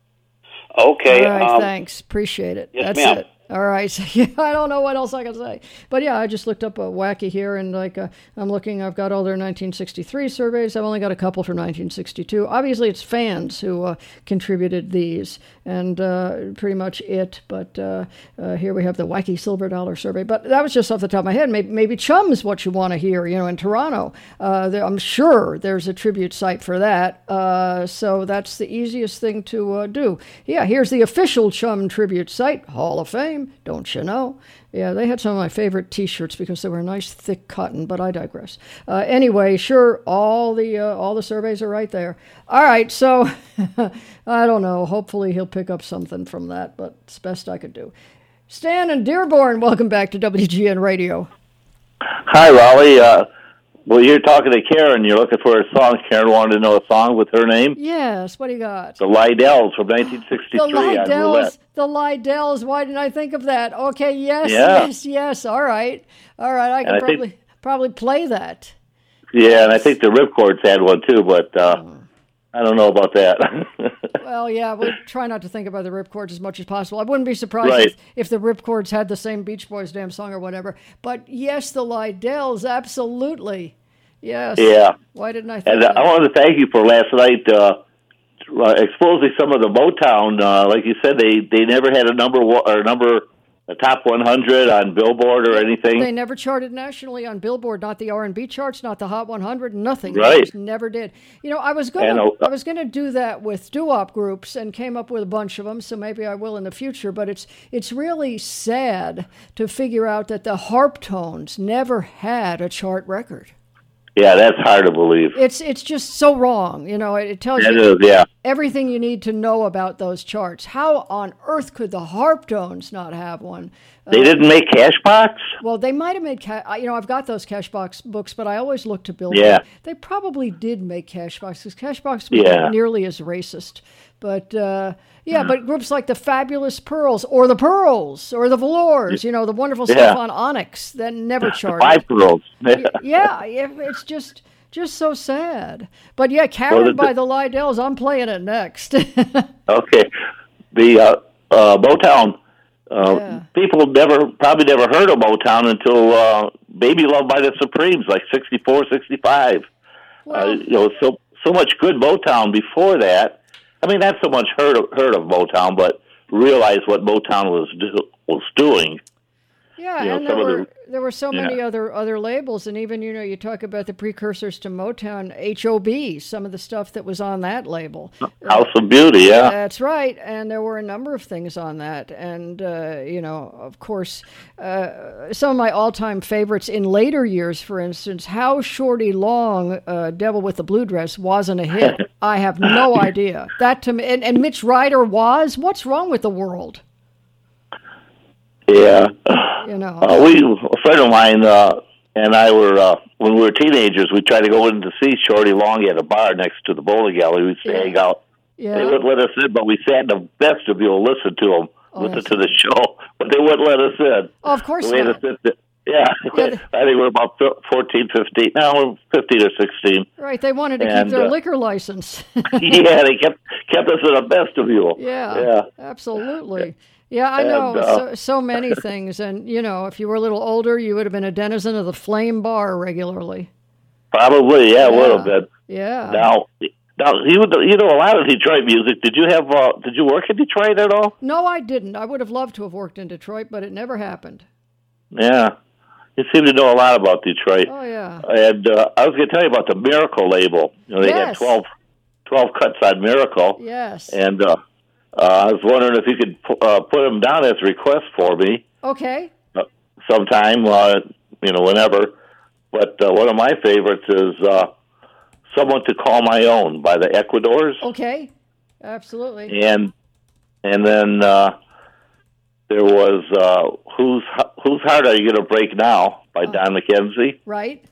Okay. All right, thanks. Appreciate it. Yes, That's ma'am. it. All right. So, I don't know what else I can say. But, yeah, I just looked up Wacky here, and, I'm looking. I've got all their 1963 surveys. I've only got a couple from 1962. Obviously, it's fans who contributed these, and pretty much it. But here we have the Wacky Silver Dollar survey. But that was just off the top of my head. Maybe Chum's what you want to hear, in Toronto. I'm sure there's a tribute site for that. So that's the easiest thing to do. Yeah, here's the official Chum tribute site, Hall of Fame. Don't you know? Yeah, they had some of my favorite T-shirts because they were nice, thick cotton. But I digress. Anyway, sure, all the surveys are right there. All right, so I don't know. Hopefully, he'll pick up something from that, but it's best I could do. Stan and Dearborn, welcome back to WGN Radio. Hi, Raleigh. Well, you're talking to Karen. You're looking for a song. Karen wanted to know a song with her name. Yes. What do you got? The Lydells from 1963 on Roulette. The Lydells. Why didn't I think of that? Okay. Yes. All right. I can probably play that. Yeah, and I think the Ripcords had one too, but I don't know about that. Well, yeah, we'll try not to think about the Ripcords as much as possible. I wouldn't be surprised if the Ripcords had the same Beach Boys damn song or whatever. But yes, the Lydells, absolutely. Yes. Yeah. Why didn't I think And that? I wanted to thank you for last night exposing some of the Motown. Like you said, they never had a top 100 on Billboard or anything. They never charted nationally on Billboard, not the R&B charts, not the Hot 100, nothing. Right. They just never did. I was going to do that with doo-wop groups and came up with a bunch of them, so maybe I will in the future, but it's really sad to figure out that the Harptones never had a chart record. Yeah, that's hard to believe. It's just so wrong. It tells you everything you need to know about those charts. How on earth could the Harptones not have one? They didn't make Cashbox? Well, they might have made, I've got those Cashbox books, but I always look to Billboard. Yeah. They probably did make Cashbox, because Cashbox was not nearly as racist. But, but groups like the Fabulous Pearls, or the Pearls, or the Velours, the wonderful stuff on Onyx, that never charted. Five Pearls. It's just so sad. But yeah, Karen by the Lydells, I'm playing it next. Okay. The Motown, people probably never heard of Motown until Baby Love by the Supremes, like 64, 65. Well, so much good Motown before that. I mean, not so much heard of Motown, but realized what Motown was doing. Yeah, and there were so many other labels, and even you talk about the precursors to Motown, HOB, some of the stuff that was on that label. House of Beauty, yeah. That's right, and there were a number of things on that, and of course, some of my all-time favorites in later years, for instance, How Shorty Long, Devil with the Blue Dress, wasn't a hit. I have no idea. That to me, and Mitch Ryder was. What's wrong with the world? Yeah. A friend of mine and I were, when we were teenagers, we tried to go in to see Shorty Long at a bar next to the bowling alley. We'd hang out Yeah. They wouldn't let us in, but we sat in the vestibule, listened to them, listened to the show, but they wouldn't let us in. Oh, of course We had not. to sit yeah, I think we're about 14, 15. Now we're 15 or 16. Right, they wanted to keep their liquor license. Yeah, they kept us in a vestibule. Yeah, absolutely. Yeah, I know so many things. And, you know, if you were a little older, you would have been a denizen of the Flame Bar regularly. Probably, yeah, a little bit. Yeah. Now, you know a lot of Detroit music. Did you work in Detroit at all? No, I didn't. I would have loved to have worked in Detroit, but it never happened. Yeah. You seem to know a lot about Detroit. Oh, yeah. And I was going to tell you about the Miracle label. You know, they had 12 cuts on Miracle. Yes. And I was wondering if you could put them down as requests for me. Okay. Sometime, whenever. But one of my favorites is Someone to Call My Own by the Ecuadors. Okay. Absolutely. And then there was Whose Heart Are You Going to Break Now by Don McKenzie. Right.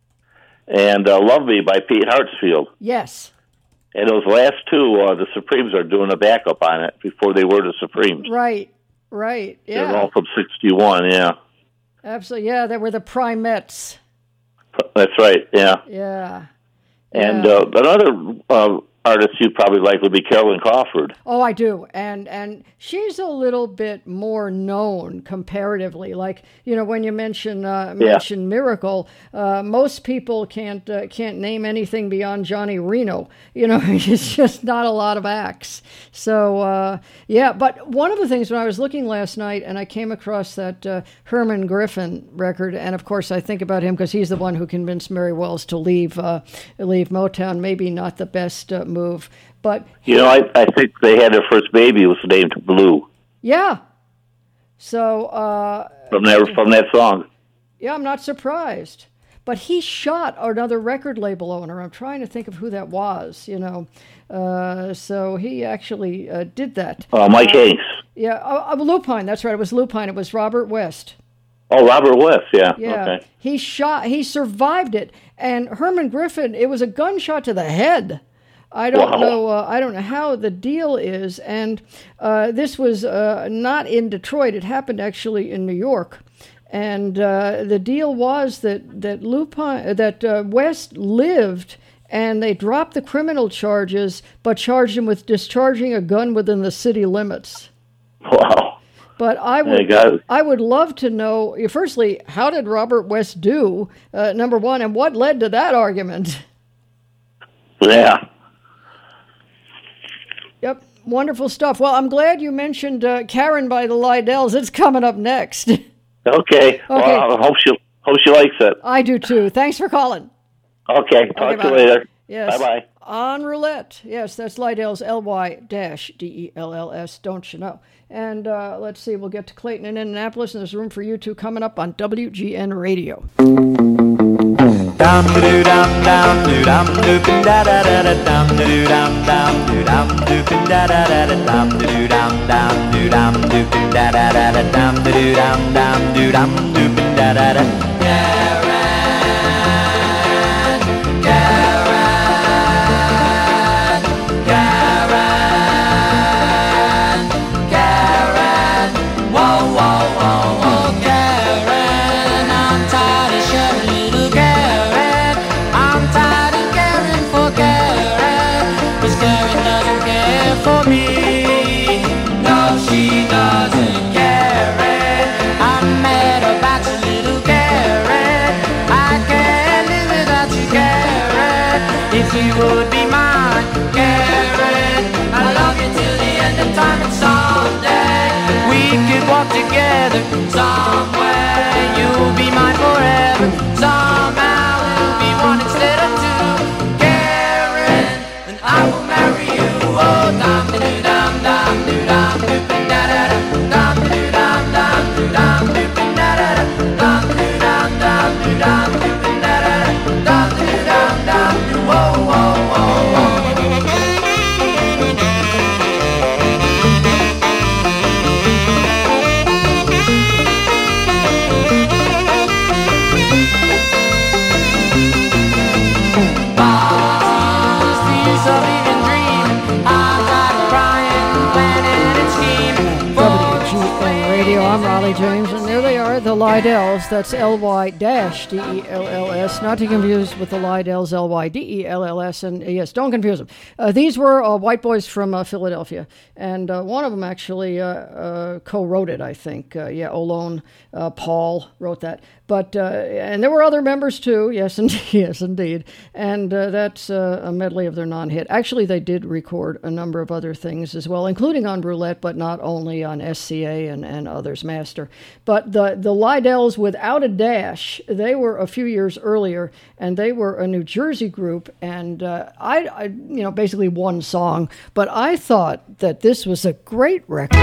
And Love Me by Pete Hartsfield. Yes. And those last two, the Supremes are doing a backup on it before they were the Supremes. Right. Yeah. They're all from 61, yeah. Absolutely. Yeah, they were the Primettes. That's right, yeah. Yeah. And another artist you probably like would be Carolyn Crawford. Oh, I do. And she's a little bit more known comparatively. Like, you know, when you mention Miracle, most people can't name anything beyond Johnny Reno. You know, it's just not a lot of acts. So, but one of the things when I was looking last night and I came across that Herman Griffin record, and of course I think about him because he's the one who convinced Mary Wells to leave Motown. Maybe not the best move, but I think they had their first baby was named Blue. Yeah. So from that song. Yeah, I'm not surprised. But he shot another record label owner. I'm trying to think of who that was. You know, so he actually did that. Mike Hanks. Yeah, Lupine. That's right. It was Lupine. It was Robert West. Oh, Robert West, yeah. Yeah. Okay. He survived it. And Herman Griffin, it was a gunshot to the head. I don't know how the deal is. And this was not in Detroit. It happened actually in New York. And the deal was that West lived, and they dropped the criminal charges, but charged him with discharging a gun within the city limits. Wow. But I would love to know, firstly, how did Robert West do, number one, and what led to that argument? Yeah. Yep, wonderful stuff. Well, I'm glad you mentioned Karen by the Lydells. It's coming up next. Okay. Well, I hope she likes it. I do too. Thanks for calling. Okay. Talk to you later. Yes. Bye-bye. On Roulette. Yes, that's Lydells, Lydells, don't you know. And let's see, we'll get to Clayton and Indianapolis, and there's room for you two coming up on WGN Radio. Dum doo dum dum doo dum doopin da da da da dum doo dum dum doo dum doopin da da da da dum doo dum dum doo dum doopin da da da da dum doo dum dum doo dum doopin da da da. Would be mine, Karen. I love you till the end of time, and someday we could walk together somewhere. You'll be mine forever. Somehow we'll be one instead of two, Karen. And I will marry you. Oh, dum doo dum dum doo dum doo da da da dum doo dum dum doo dum doo da da da dum doo dum dum doo dum doo da da da dum doo dum dum doo. Whoa whoa. I WGN Radio. I'm Raleigh James, and there they are, the Lydells. That's L-Y-D-E-L-L-S, not to confuse with the Lydells, L-Y-D-E-L-L-S. And yes, don't confuse them. These were white boys from Philadelphia, and one of them actually co-wrote it, I think. Olone Paul wrote that. But and there were other members too. Yes, indeed. And that's a medley of their non-hit. Actually, they did record a number of other things as well, including on Roulette, but not only on SCA and others, Master. But the Lydells, without a dash, they were a few years earlier, and they were a New Jersey group. And I basically one song, but I thought that this was a great record.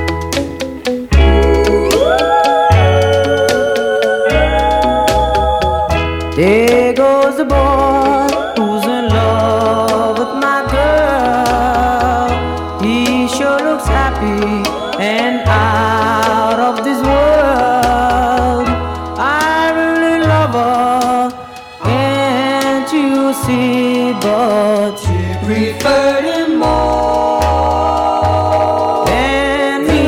There goes the boy who's in love with my girl. He sure looks happy and out of this world. I really love her, can't you see? But she preferred him more than me.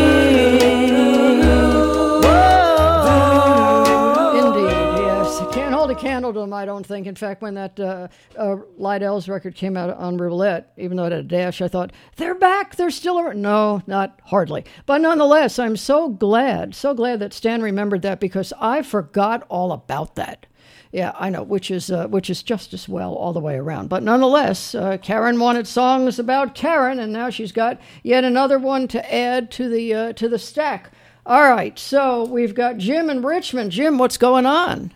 Candle to them, I don't think. In fact, when that Lydells record came out on Roulette, even though it had a dash, I thought, they're back, they're still around. No, not hardly. But nonetheless, I'm so glad that Stan remembered that, because I forgot all about that. Yeah, I know, which is just as well all the way around. But nonetheless, Karen wanted songs about Karen, and now she's got yet another one to add to the stack. All right, so we've got Jim in Richmond. Jim, what's going on?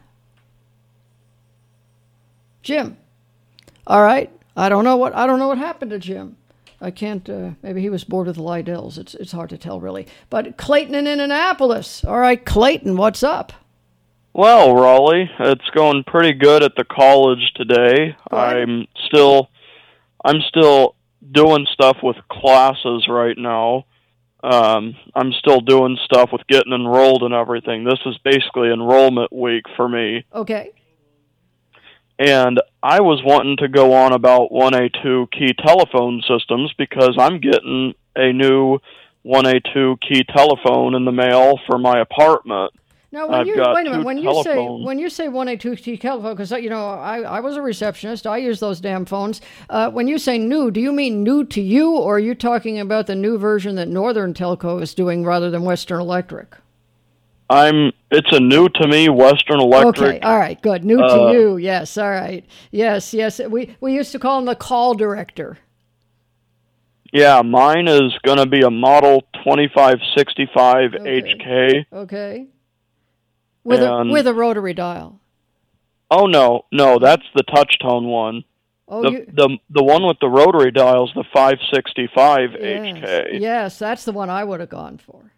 Jim. All right. I don't know what happened to Jim. I can't, maybe he was bored with the Lydells. It's hard to tell, really. But Clayton in Annapolis. All right, Clayton, what's up? Well, Raleigh, it's going pretty good at the college today. I'm still doing stuff with classes right now. I'm still doing stuff with getting enrolled and everything. This is basically enrollment week for me. Okay. And I was wanting to go on about 1A2 key telephone systems, because I'm getting a new 1A2 key telephone in the mail for my apartment. Now, wait a minute. When you say 1A2 key telephone, because I was a receptionist, I use those damn phones. When you say new, do you mean new to you, or are you talking about the new version that Northern Telco is doing rather than Western Electric? It's a new to me Western Electric. Okay, all right, good. New to you, yes, all right. Yes. We used to call him the call director. Yeah, mine is going to be a Model 2565 HK. Okay. With a rotary dial. Oh, no, that's the touch-tone one. Oh, the one with the rotary dial is the 565 HK. Yes, that's the one I would have gone for.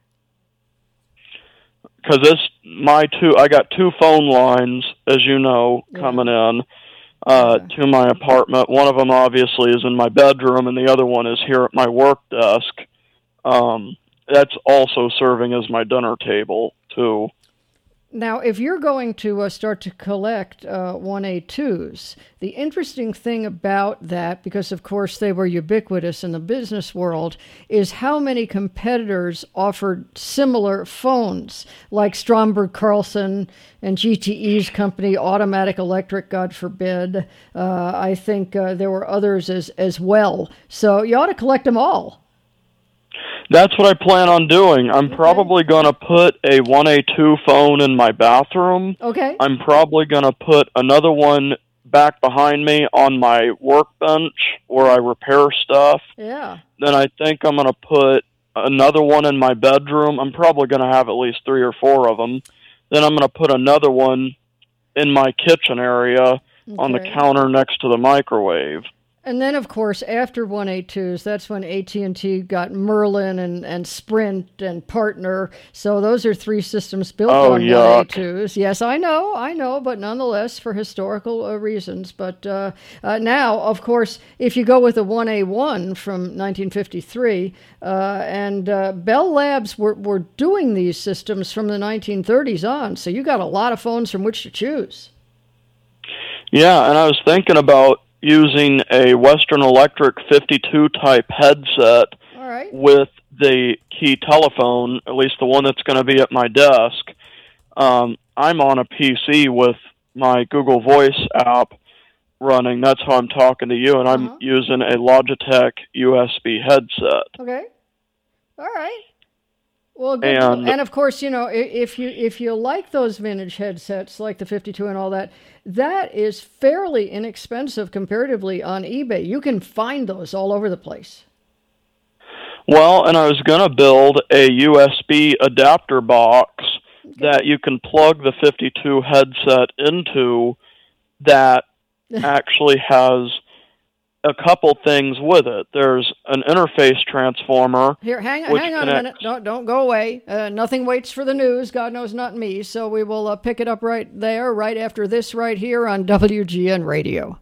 Because I got two phone lines, as you know, coming in to my apartment. One of them obviously is in my bedroom, and the other one is here at my work desk. That's also serving as my dinner table, too. Now, if you're going to start to collect 1A2s, the interesting thing about that, because of course they were ubiquitous in the business world, is how many competitors offered similar phones, like Stromberg Carlson and GTE's company, Automatic Electric, God forbid. I think there were others as well. So you ought to collect them all. That's what I plan on doing. I'm probably going to put a 1A2 phone in my bathroom. Okay. I'm probably going to put another one back behind me on my workbench where I repair stuff. Yeah. Then I think I'm going to put another one in my bedroom. I'm probably going to have at least 3 or 4 of them. Then I'm going to put another one in my kitchen area on the counter next to the microwave. And then, of course, after 1A2s, that's when AT&T got Merlin and Sprint and Partner. So those are 3 systems built on 1A2s. Yes, I know, but nonetheless, for historical reasons. But now, of course, if you go with a 1A1 from 1953, and Bell Labs were doing these systems from the 1930s on, so you got a lot of phones from which to choose. Yeah, and I was thinking about using a Western Electric 52 type headset with the marquee telephone, at least the one that's going to be at my desk, I'm on a PC with my Google Voice app running. That's how I'm talking to you, and I'm using a Logitech USB headset. Okay. All right. Well, good. And of course, you know, if you like those vintage headsets, like the 52 and all that, that is fairly inexpensive comparatively on eBay. You can find those all over the place. Well, and I was going to build a USB adapter box that you can plug the 52 headset into that actually has a couple things with it. There's an interface transformer. Here, hang on a minute. Don't go away. Nothing waits for the news. God knows not me. So we will pick it up right there, right after this, right here on WGN Radio.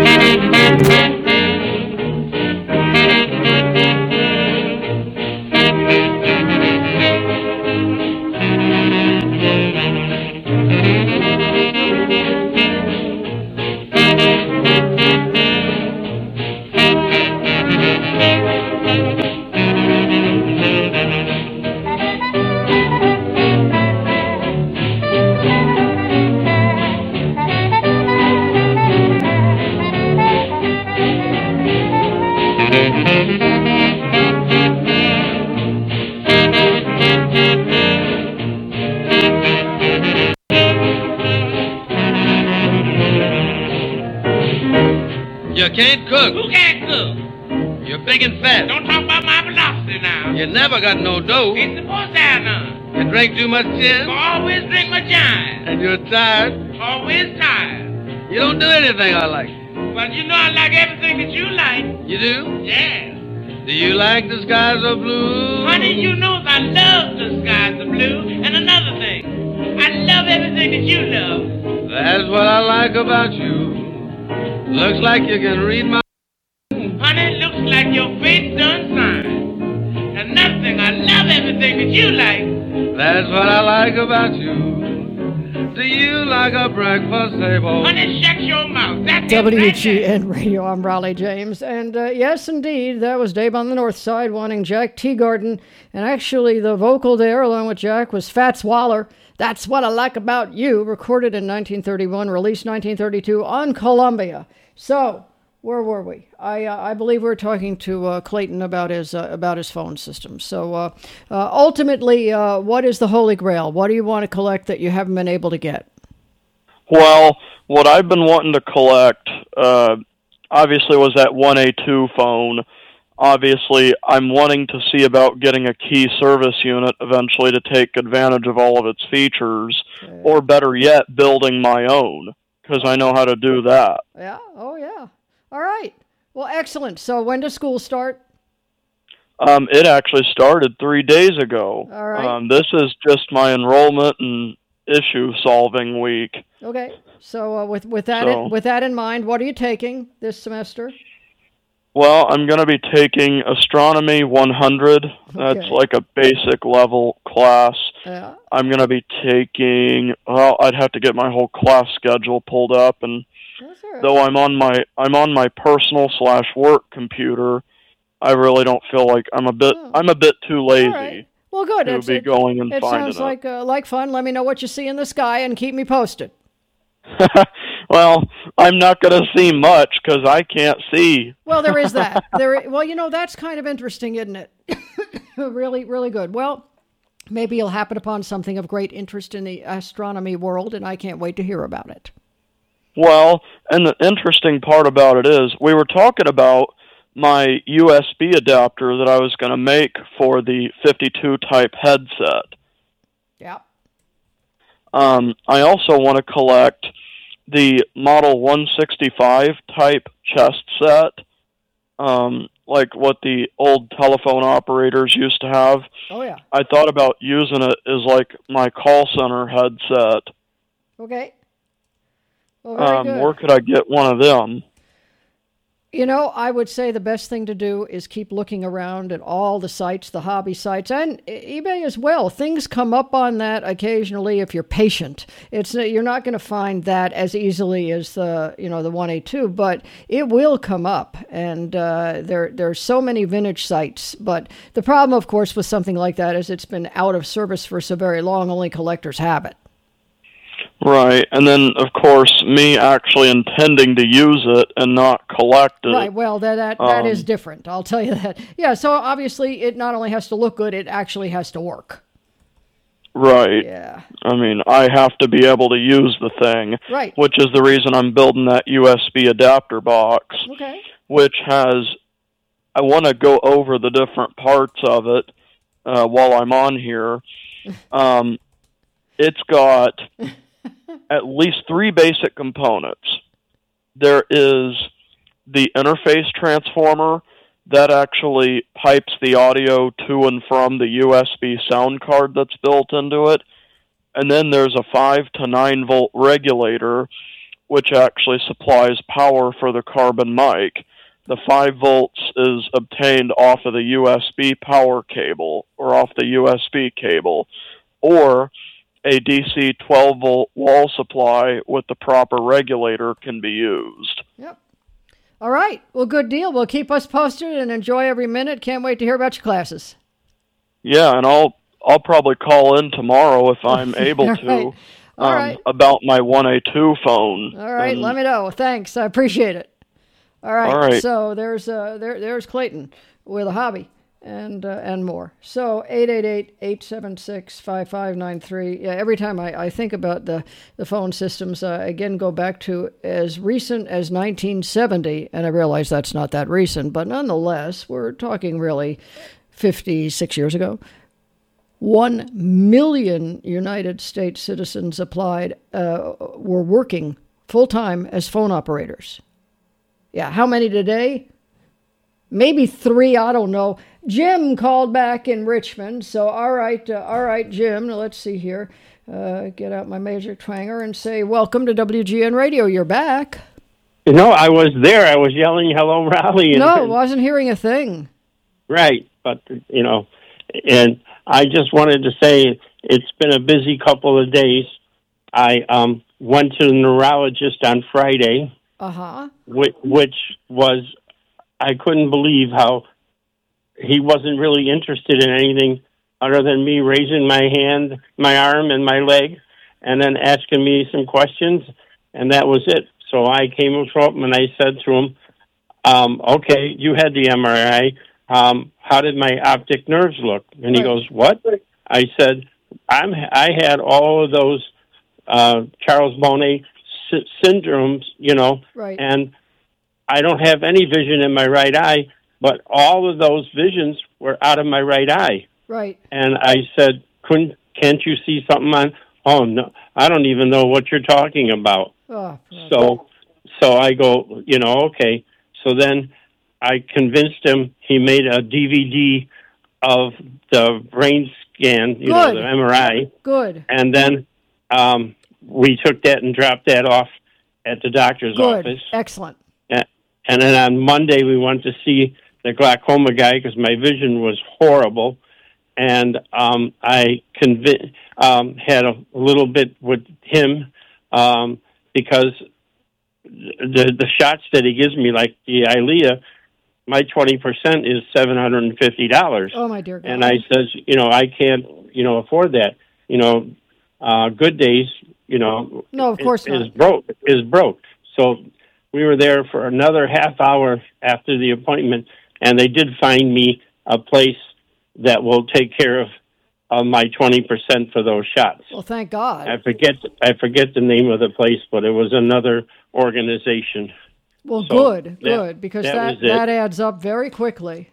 You can't cook. Who can't cook? You're big and fat. Don't talk about my velocity now. You never got no dough. Ain't supposed to have none. You drink too much gin. Always drink my gin. And you're tired. Always tired. You don't do anything I like. Well, you know I like everything that you like. You do? Yeah. Do you like the skies are blue? Honey, you know I love the skies are blue. And another thing, I love everything that you love. That's what I like about you. Looks like you can read my... Honey, looks like your face done signed. And nothing, I love everything that you like. That's what I like about you. Do you like a breakfast table? Honey, shut your mouth. That's WGN Radio, I'm Raleigh James. And yes, indeed, that was Dave on the North Side wanting Jack Teagarden. And actually, the vocal there, along with Jack, was Fats Waller. That's What I Like About You, recorded in 1931, released 1932 on Columbia. So, where were we? I believe we were talking to Clayton about his phone system. So, ultimately, what is the Holy Grail? What do you want to collect that you haven't been able to get? Well, what I've been wanting to collect, obviously, was that 1A2 phone. Obviously, I'm wanting to see about getting a key service unit eventually to take advantage of all of its features, or better yet, building my own, because I know how to do that. Yeah, oh yeah. All right. Well, excellent. So when does school start? It actually started 3 days ago. All right. This is just my enrollment and issue-solving week. Okay. So with that in mind, what are you taking this semester? Well, I'm going to be taking Astronomy 100. That's like a basic level class. Yeah. I'm going to be taking, well, I'd have to get my whole class schedule pulled up, and though I'm on my personal /work computer, I really don't feel like I'm a bit too lazy. Right. Well, good. To be going and finding it. Sounds like fun. Let me know what you see in the sky and keep me posted. Well, I'm not going to see much because I can't see. Well, there is that. Well, you know, that's kind of interesting, isn't it? Really, really good. Well, maybe you'll happen upon something of great interest in the astronomy world, and I can't wait to hear about it. Well, and the interesting part about it is we were talking about my USB adapter that I was going to make for the 52 type headset. Yeah. I also want to collect the Model 165 type chest set, like what the old telephone operators used to have. Oh, yeah. I thought about using it as like my call center headset. Okay. Well, very good. Where could I get one of them? You know, I would say the best thing to do is keep looking around at all the sites, the hobby sites, and eBay as well. Things come up on that occasionally if you're patient. You're not going to find that as easily as the 182, but it will come up. And there's so many vintage sites. But the problem, of course, with something like that is it's been out of service for so very long. Only collectors have it. Right, and then, of course, me actually intending to use it and not collect it. Right, well, that is different, I'll tell you that. Yeah, so obviously it not only has to look good, it actually has to work. Right. Yeah. I mean, I have to be able to use the thing. Right. Which is the reason I'm building that USB adapter box. Okay. Which has, I want to go over the different parts of it while I'm on here. It's got at least 3 basic components. There is the interface transformer that actually pipes the audio to and from the USB sound card that's built into it. And then there's a 5 to 9 volt regulator, which actually supplies power for the carbon mic. The 5 volts is obtained off of the USB power cable, or off the USB cable, or a DC 12-volt wall supply with the proper regulator can be used. Yep. All right. Well, good deal. Well, keep us posted and enjoy every minute. Can't wait to hear about your classes. Yeah, and I'll probably call in tomorrow if I'm able All to right. All right. about my 1A2 phone. All right. Let me know. Thanks. I appreciate it. All right. All right. So there's Clayton with a hobby. And more. So 888-876-5593. Yeah, every time I think about the phone systems, again, go back to as recent as 1970, and I realize that's not that recent, but nonetheless, we're talking really 56 years ago. 1 million United States citizens applied, were working full-time as phone operators. Yeah, how many today? Maybe 3, I don't know. Jim called back in Richmond, so all right, Jim. Let's see here. Get out my major twanger and say, welcome to WGN Radio. You're back. You know, I was there. I was yelling, hello, Raleigh. No, wasn't hearing a thing. Right, but, you know, and I just wanted to say it's been a busy couple of days. I went to the neurologist on Friday, which was, I couldn't believe how he wasn't really interested in anything other than me raising my hand, my arm, and my leg, and then asking me some questions, and that was it. So I came up and I said to him, okay, you had the MRI. How did my optic nerves look? And he goes, what? I said, I had all of those Charles Bonnet syndromes, you know, and I don't have any vision in my right eye, but all of those visions were out of my right eye. Right. And I said, can't you see something on? Oh, no, I don't even know what you're talking about. Oh, so I go, you know, okay. So then I convinced him. He made a DVD of the brain scan, you know, the MRI. Good. And then we took that and dropped that off at the doctor's office. Excellent. And then on Monday, we went to see the glaucoma guy because my vision was horrible. And I had a little bit with him because the shots that he gives me, like the Eylea, my 20% is $750. Oh, my dear God. And I says, you know, I can't, you know, afford that. You know, Good Days, you know, no, of course not. is broke. So we were there for another half hour after the appointment, and they did find me a place that will take care of my 20% for those shots. Well, thank God. I forget the name of the place, but it was another organization. Well, So good, because was it. that adds up very quickly.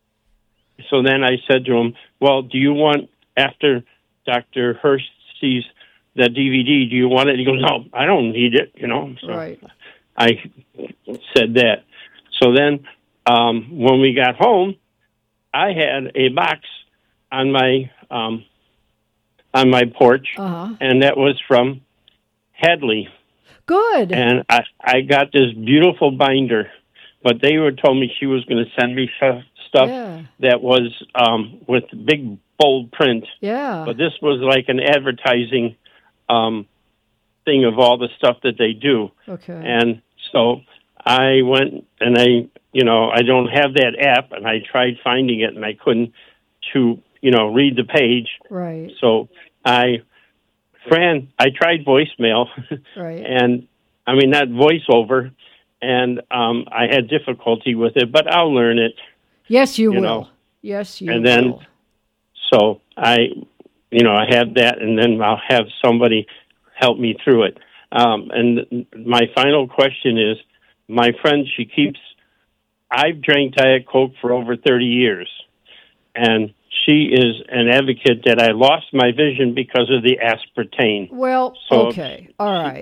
So then I said to him, well, do you want, after Dr. Hurst sees the DVD, do you want it? He goes, no, I don't need it, you know. So right. I said that. So then when we got home, I had a box on my porch, and that was from Hadley. Good. And I got this beautiful binder but they were told me she was going to send me stuff that was with big bold print. Yeah. But this was like an advertising thing of all the stuff that they do. Okay. And so I went and I don't have that app, and I tried finding it, and I couldn't read the page. Right. So I tried voicemail. Right. And I mean, not voiceover, and I had difficulty with it, but I'll learn it. Yes, you will. Yes, you will. And then, so I have that, and then I'll have somebody help me through it. And my final question is, my friend, I've drank Diet Coke for over 30 years, and she is an advocate that I lost my vision because of the aspartame. Well, so okay, all right.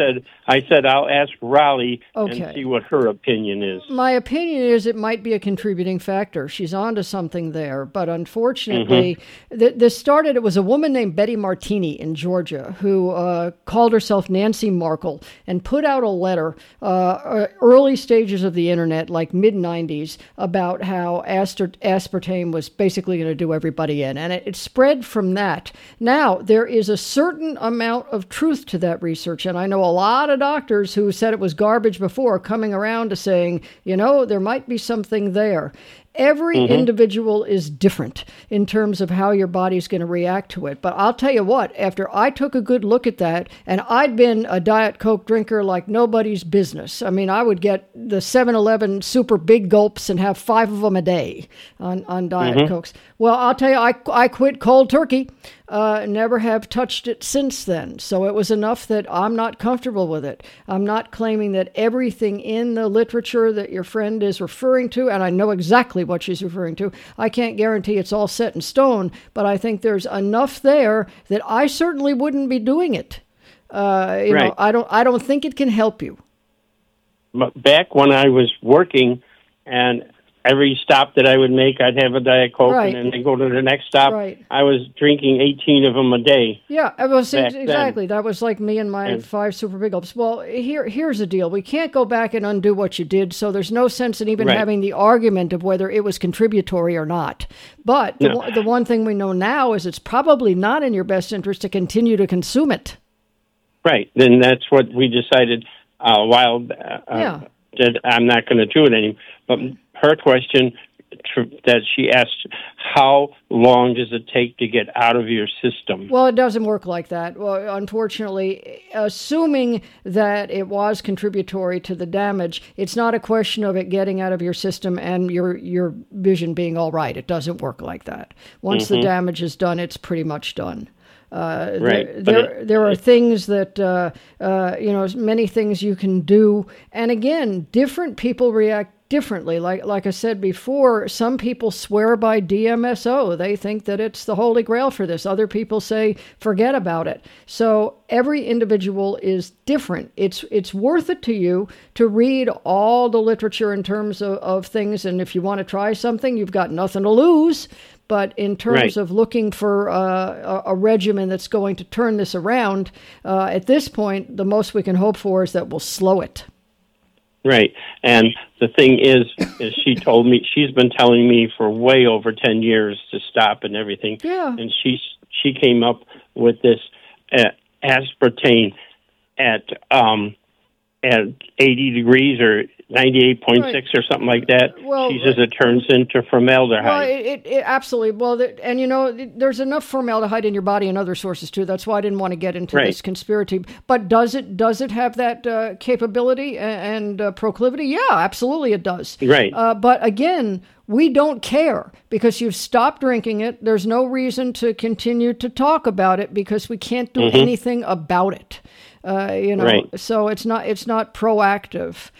I said, I'll ask Raleigh and Okay. see what her opinion is. My opinion is it might be a contributing factor. She's onto something there, but unfortunately, this started. It was a woman named Betty Martini in Georgia who called herself Nancy Markle and put out a letter, early stages of the internet, like mid '90s, about how aspartame was basically going to do everybody in, and it spread from that. Now there is a certain amount of truth to that research, and I know a lot of doctors who said it was garbage before coming around to saying, there might be something there. Every individual is different in terms of how your body's going to react to it. But I'll tell you what, after I took a good look at that, and I'd been a Diet Coke drinker like nobody's business. I mean, I would get the 7-Eleven super big gulps and have 5 of them a day on Diet Cokes. Well, I'll tell you, I quit cold turkey. Never have touched it since then. So it was enough that I'm not comfortable with it. I'm not claiming that everything in the literature that your friend is referring to, and I know exactly what she's referring to, I can't guarantee it's all set in stone, but I think there's enough there that I certainly wouldn't be doing it. Right. I don't think it can help you. But back when I was working, and every stop that I would make, I'd have a Diet Coke, Right. and then go to the next stop. Right. I was drinking 18 of them a day. Yeah, it was back exactly. That was like me and my 5 super big gulps. Well, here's the deal. We can't go back and undo what you did, so there's no sense in even Right. having the argument of whether it was contributory or not. But the one thing we know now is it's probably not in your best interest to continue to consume it. Right. Then that's what we decided a while that I'm not going to do it anymore. But her question that she asked, how long does it take to get out of your system? Well, it doesn't work like that. Well, unfortunately, assuming that it was contributory to the damage, it's not a question of it getting out of your system and your vision being all right. It doesn't work like that. Once the damage is done, it's pretty much done. Right. There are things that, many things you can do. And again, different people react differently. Like I said before, some people swear by DMSO. They think that it's the holy grail for this. Other people say, forget about it. So every individual is different. It's worth it to you to read all the literature in terms of things. And if you want to try something, you've got nothing to lose. But in terms of looking for a regimen that's going to turn this around, at this point, the most we can hope for is that we'll slow it. Right. And the thing is she told me, she's been telling me for way over 10 years to stop and everything. Yeah. And she came up with this aspartame at 80 degrees or 98.6 or something like that. Well, she says it turns into formaldehyde. Well, it absolutely. Well, and there's enough formaldehyde in your body and other sources too. That's why I didn't want to get into this conspiracy. But does it have that capability and proclivity? Yeah, absolutely it does. Right. But again, we don't care because you've stopped drinking it. There's no reason to continue to talk about it because we can't do anything about it. So it's not proactive.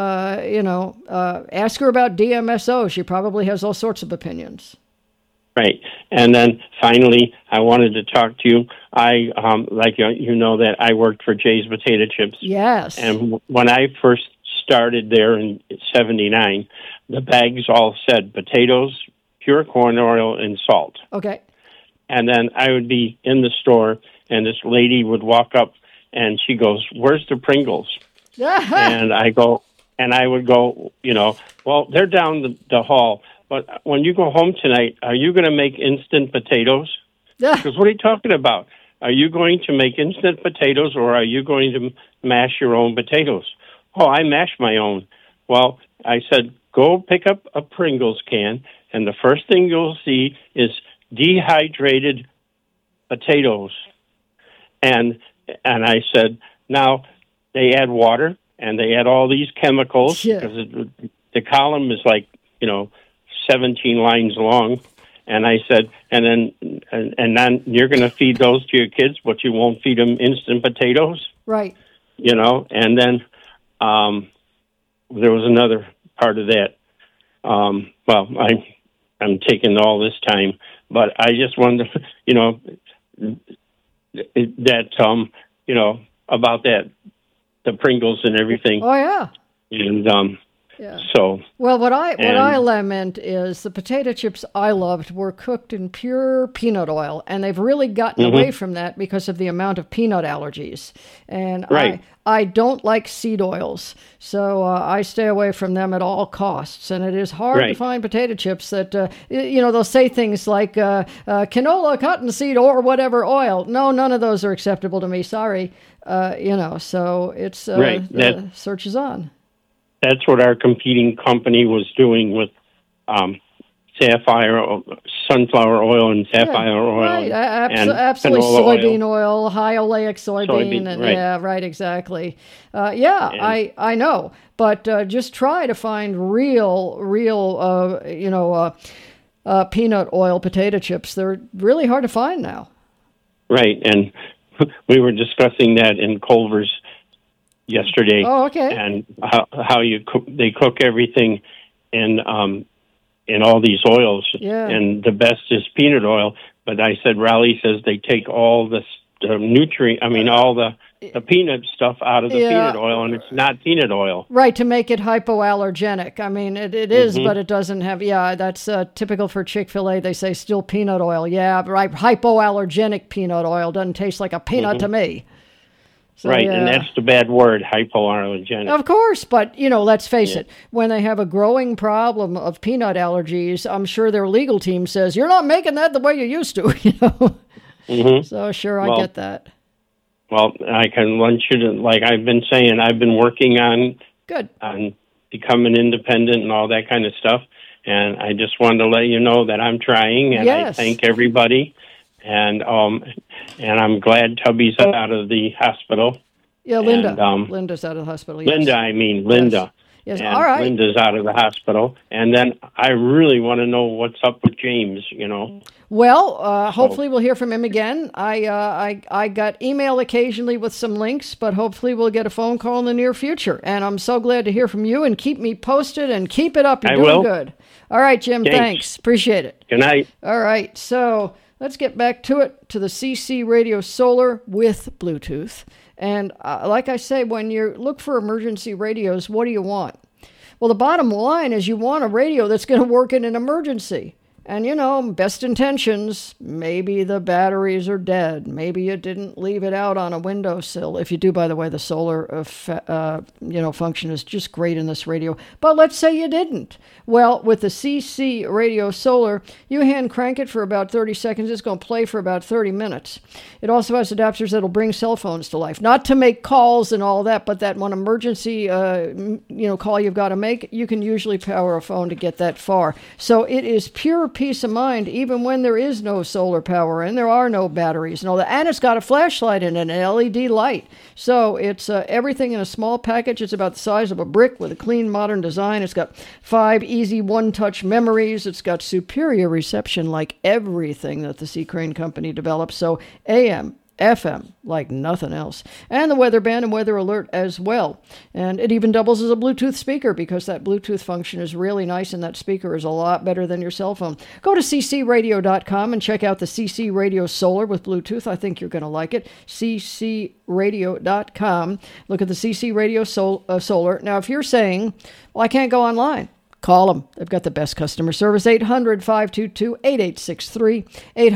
Ask her about DMSO. She probably has all sorts of opinions. Right. And then finally, I wanted to talk to you. I, that I worked for Jay's Potato Chips. Yes. And when I first started there in 79, the bags all said potatoes, pure corn oil, and salt. Okay. And then I would be in the store, and this lady would walk up, and she goes, "Where's the Pringles?" And I go, And I would go, well, they're down the hall. But when you go home tonight, are you going to make instant potatoes? Because what are you talking about? Are you going to make instant potatoes or are you going to mash your own potatoes? Oh, I mash my own. Well, I said, go pick up a Pringles can, and the first thing you'll see is dehydrated potatoes. And I said, now they add water and they add all these chemicals because the column is like, 17 lines long. And I said, and then you're going to feed those to your kids, but you won't feed them instant potatoes. Right. And then there was another part of that. Well, I'm taking all this time, but I just wanted to, that, about that, the Pringles and everything. Oh, yeah. And, yeah. So well, what I lament is the potato chips I loved were cooked in pure peanut oil, and they've really gotten away from that because of the amount of peanut allergies. And I don't like seed oils, so I stay away from them at all costs. And it is hard to find potato chips that they'll say things like canola, cottonseed, or whatever oil. No, none of those are acceptable to me. Sorry, So it's the search is on. That's what our competing company was doing with sunflower oil and sapphire oil. Right, and absolutely. Soybean oil. High oleic soybean. And yeah, right, exactly. I know. But just try to find real peanut oil potato chips. They're really hard to find now. Right, and we were discussing that in Culver's yesterday. Oh, okay. And how they cook everything in all these oils. Yeah. And the best is peanut oil. But I said, Raleigh says they take all the all the peanut stuff out of the peanut oil, and it's not peanut oil. Right, to make it hypoallergenic. I mean, it is, but it doesn't have, that's typical for Chick-fil-A. They say still peanut oil. Yeah, right, hypoallergenic peanut oil doesn't taste like a peanut to me. So, right, and that's the bad word, hypoallergenic. Of course, but, let's face it, when they have a growing problem of peanut allergies, I'm sure their legal team says, you're not making that the way you used to, So, sure, I get that. Well, I can want you to, like I've been saying, I've been working on becoming independent and all that kind of stuff, and I just wanted to let you know that I'm trying, and I thank everybody. And I'm glad Tubby's out of the hospital. Yeah, Linda. And, Linda's out of the hospital. Yes. Linda. Yes. And All right. Linda's out of the hospital. And then I really want to know what's up with James, Well, hopefully we'll hear from him again. I got email occasionally with some links, but hopefully we'll get a phone call in the near future. And I'm so glad to hear from you, and keep me posted and keep it up. You're doing good. All right, Jim. Thanks. Appreciate it. Good night. All right. So let's get back to it, to the CC Radio Solar with Bluetooth. And like I say, when you look for emergency radios, what do you want? Well, the bottom line is you want a radio that's going to work in an emergency. And, best intentions, maybe the batteries are dead. Maybe you didn't leave it out on a windowsill. If you do, by the way, the solar, function is just great in this radio. But let's say you didn't. Well, with the CC Radio Solar, you hand crank it for about 30 seconds. It's going to play for about 30 minutes. It also has adapters that'll bring cell phones to life. Not to make calls and all that, but that one emergency, call you've got to make, you can usually power a phone to get that far. So it is pure peace of mind, even when there is no solar power and there are no batteries and all that. And it's got a flashlight in it, an LED light. So it's everything in a small package. It's about the size of a brick with a clean, modern design. It's got 5 easy one-touch memories. It's got superior reception like everything that the Sea Crane Company develops. So AM, FM, like nothing else. And the weather band and weather alert as well. And it even doubles as a Bluetooth speaker because that Bluetooth function is really nice and that speaker is a lot better than your cell phone. Go to ccradio.com and check out the CC Radio Solar with Bluetooth. I think you're going to like it. ccradio.com. Look at the CC Radio Solar. Now, if you're saying, well, I can't go online, Call them. They've got the best customer service. 800-522-8863.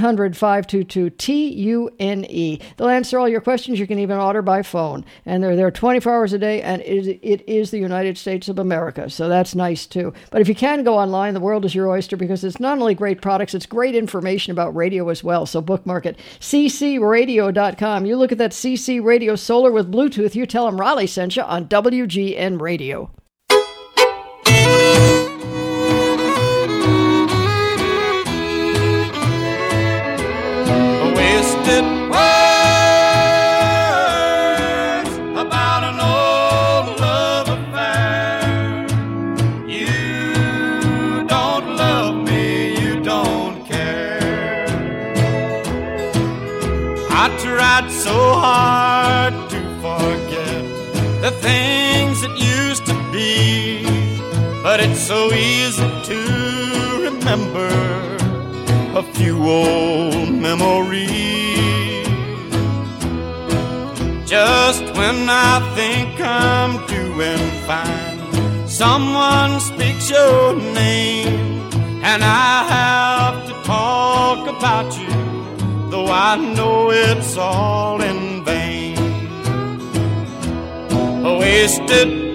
800-522-TUNE. They'll answer all your questions. You can even order by phone. And they're there 24 hours a day, and it is the United States of America. So that's nice, too. But if you can go online, the world is your oyster, because it's not only great products, it's great information about radio as well. So bookmark it. ccradio.com. You look at that CC Radio Solar with Bluetooth. You tell them Raleigh sent you on WGN Radio. Wasted words about an old love affair. You don't love me, you don't care. I tried so hard to forget the things that used to be, but it's so easy to remember a few old memories. Just when I think I'm doing fine, someone speaks your name, and I have to talk about you, though I know it's all in vain. Wasted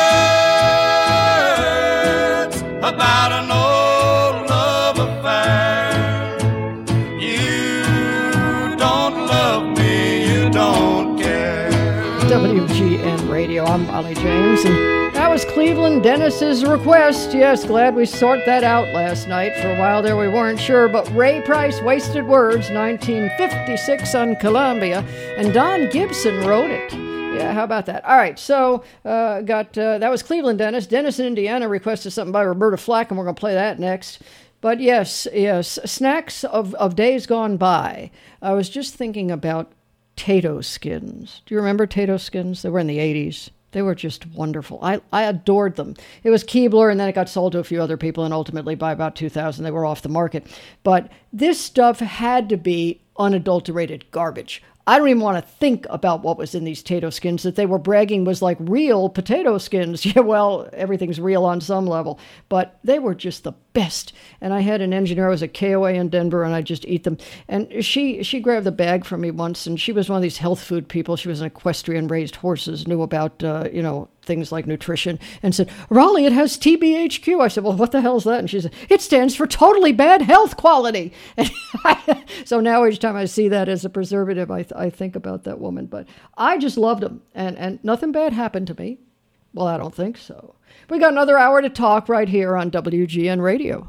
words about an old love affair. You don't love me, you don't care. WGN Radio. I'm Raleigh James, and that was Cleveland Dennis's request. Yes, glad we sorted that out last night. For a while there we weren't sure, but Ray Price, Wasted Words, 1956 on Columbia, and Don Gibson wrote it. Yeah, how about that? All right, so that was Cleveland Dennis. Dennis in Indiana requested something by Roberta Flack, and we're going to play that next. But yes, snacks of days gone by. I was just thinking about Tato skins. Do you remember Tato skins? They were in the 80s. They were just wonderful. I adored them. It was Keebler, and then it got sold to a few other people, and ultimately by about 2000 they were off the market. But this stuff had to be unadulterated garbage. I don't even want to think about what was in these Tato skins that they were bragging was like real potato skins. Yeah, well, everything's real on some level, but they were just the best. And I had an engineer, I was at KOA in Denver, and I just eat them. And she grabbed the bag from me once, and she was one of these health food people. She was an equestrian, raised horses, knew about, things like nutrition, and said, Raleigh, it has TBHQ. I said, well, what the hell is that? And she said, it stands for totally bad health quality. And so now each time I see that as a preservative, I think about that woman. But I just loved them, and nothing bad happened to me. Well, I don't think so. We got another hour to talk right here on WGN Radio.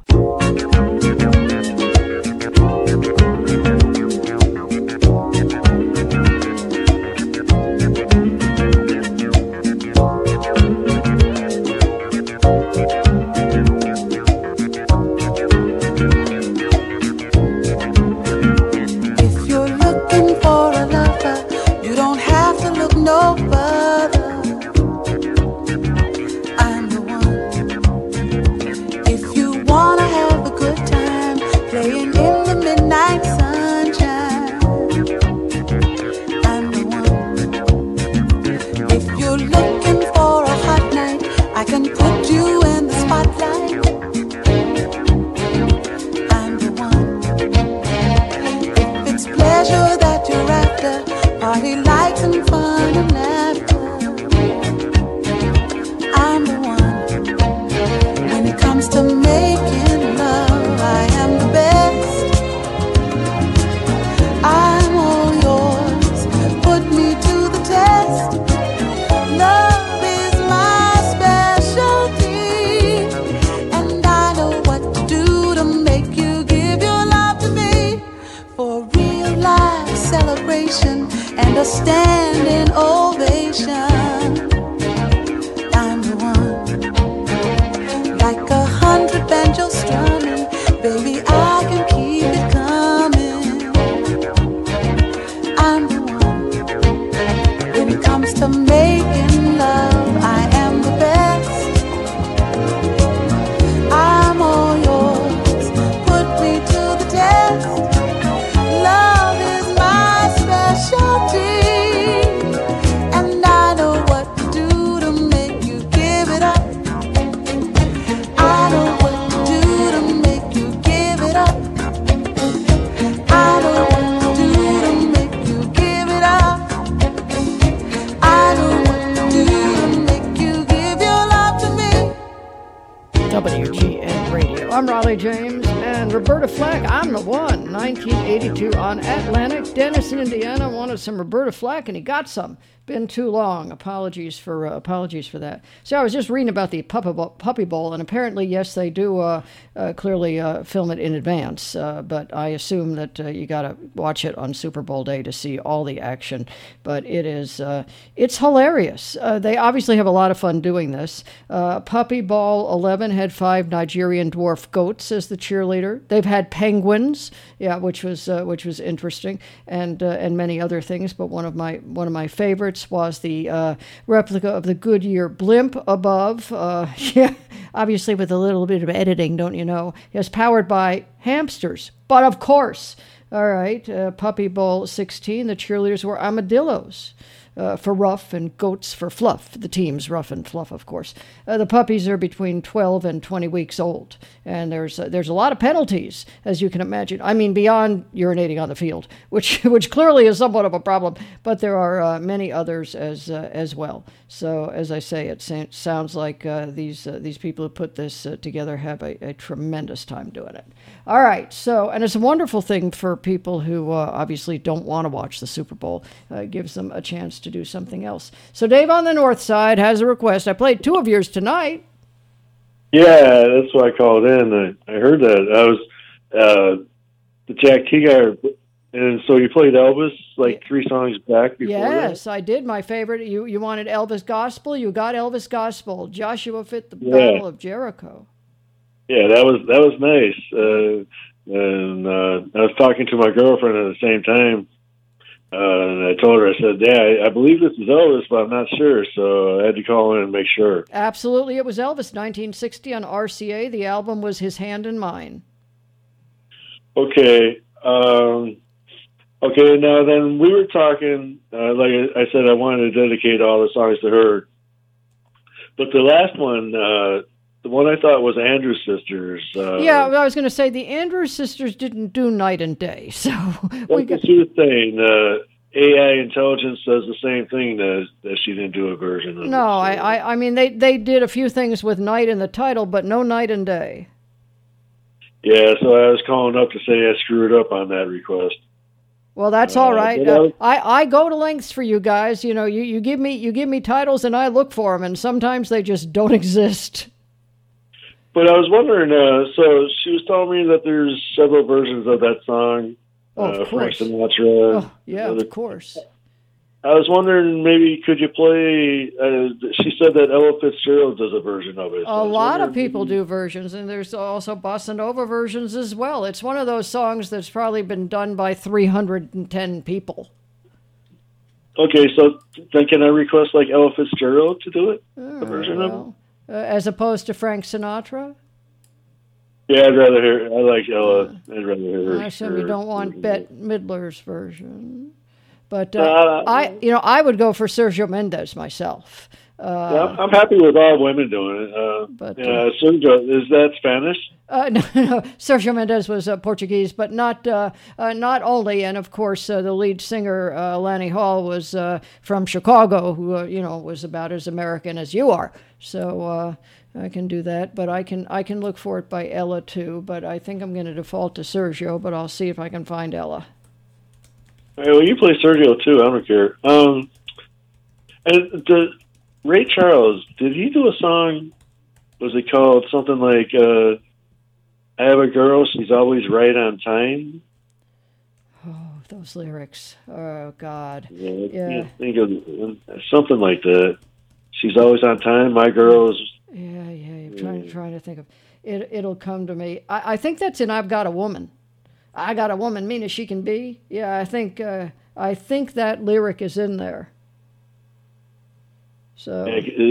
No further. I'm the one. If you wanna have a good time playing in the midnight sunshine, I'm the one. If you're looking for a hot night, I can put you in the spotlight. I'm the one. If it's pleasure that you're after, party lights and fun and laughter, I'm the one. When it comes to making love, I am the best. I'm all yours, put me to the test. Love is my specialty, and I know what to do to make you give your love to me. For real life celebration and a standing ovation, I'm the one. Like 100 banjos strumming, baby, I can keep it coming. I'm the one. When it comes to making love, I am the best. I'm all yours, put me to the test. Love is my specialty, and I know what to Raleigh James and Roberta Flack, I'm the One, 1982 on Atlantic. Dennis in Indiana wanted some Roberta Flack, and he got some. Been too long. Apologies for that. So I was just reading about the Puppy Bowl, and apparently, yes, they do clearly film it in advance. But I assume that you got to watch it on Super Bowl day to see all the action. But it's hilarious. They obviously have a lot of fun doing this. Puppy Ball 11 had 5 Nigerian dwarf goats as the cheerleader. They've had penguins, which was interesting, and many other things. But one of my favorites was the replica of the Goodyear blimp above. Obviously with a little bit of editing, don't you know? It's powered by hamsters. But of course, all right, Puppy Bowl 16, the cheerleaders were armadillos. For Rough and Goats for Fluff. The team's Rough and Fluff, of course. The puppies are between 12 and 20 weeks old, and there's a lot of penalties, as you can imagine. I mean, beyond urinating on the field, which clearly is somewhat of a problem, but there are many others as well. So, as I say, it sounds like these people who put this together have a tremendous time doing it. All right, so, and it's a wonderful thing for people who obviously don't want to watch the Super Bowl. Gives them a chance to do something else. So Dave on the North Side has a request. I played 2 of yours tonight. Yeah, that's why I called in. I heard that. I was the Jack T guy, and so you played Elvis like 3 songs back before Yes, I did. My favorite. You wanted Elvis Gospel. You got Elvis Gospel. Joshua fit the Battle of Jericho. Yeah, that was nice. And I was talking to my girlfriend at the same time. And I told her, I said, yeah, I believe this is Elvis, but I'm not sure. So I had to call in and make sure. Absolutely. It was Elvis, 1960 on RCA. The album was His Hand in Mine. Okay. Okay, now then we were talking, like I said, I wanted to dedicate all the songs to her. But the last one, the one I thought was Andrews Sisters. Yeah, I was going to say the Andrews Sisters didn't do Night and Day, so we got. She was saying AI Intelligence does the same thing that she didn't do a version of. No, I mean they did a few things with Night in the title, but no Night and Day. Yeah, so I was calling up to say I screwed up on that request. Well, that's all right. I go to lengths for you guys. You know, you give me titles and I look for them, and sometimes they just don't exist. But I was wondering, so she was telling me that there's several versions of that song. Of Frank course. Sinatra. Oh, yeah, of course. I was wondering, maybe could you play, she said that Ella Fitzgerald does a version of it. A lot of people do versions, and there's also bossa nova versions as well. It's one of those songs that's probably been done by 310 people. Okay, so then can I request like Ella Fitzgerald to do it? A version of it? As opposed to Frank Sinatra? Yeah, I'd rather hear. I like Ella. I'd rather hear her. I assume you don't want Bette Midler's version, but I would go for Sergio Mendes myself. I'm happy with all women doing it. But Sergio, is that Spanish? No, Sergio Mendes was Portuguese, but not only. And of course, the lead singer Lani Hall was from Chicago, who was about as American as you are. So I can do that, but I can look for it by Ella too. But I think I'm going to default to Sergio, but I'll see if I can find Ella. All right, well, you play Sergio too. I don't care. And Ray Charles, did he do a song? Was it called something like "I Have a Girl, She's Always Right on Time"? Oh, those lyrics! Oh God! Yeah. Think of something like that. She's always on time. My girl's. Yeah. I'm trying to think of it. It'll come to me. I think that's in "I've Got a Woman." I got a woman, mean as she can be. Yeah, I think that lyric is in there. So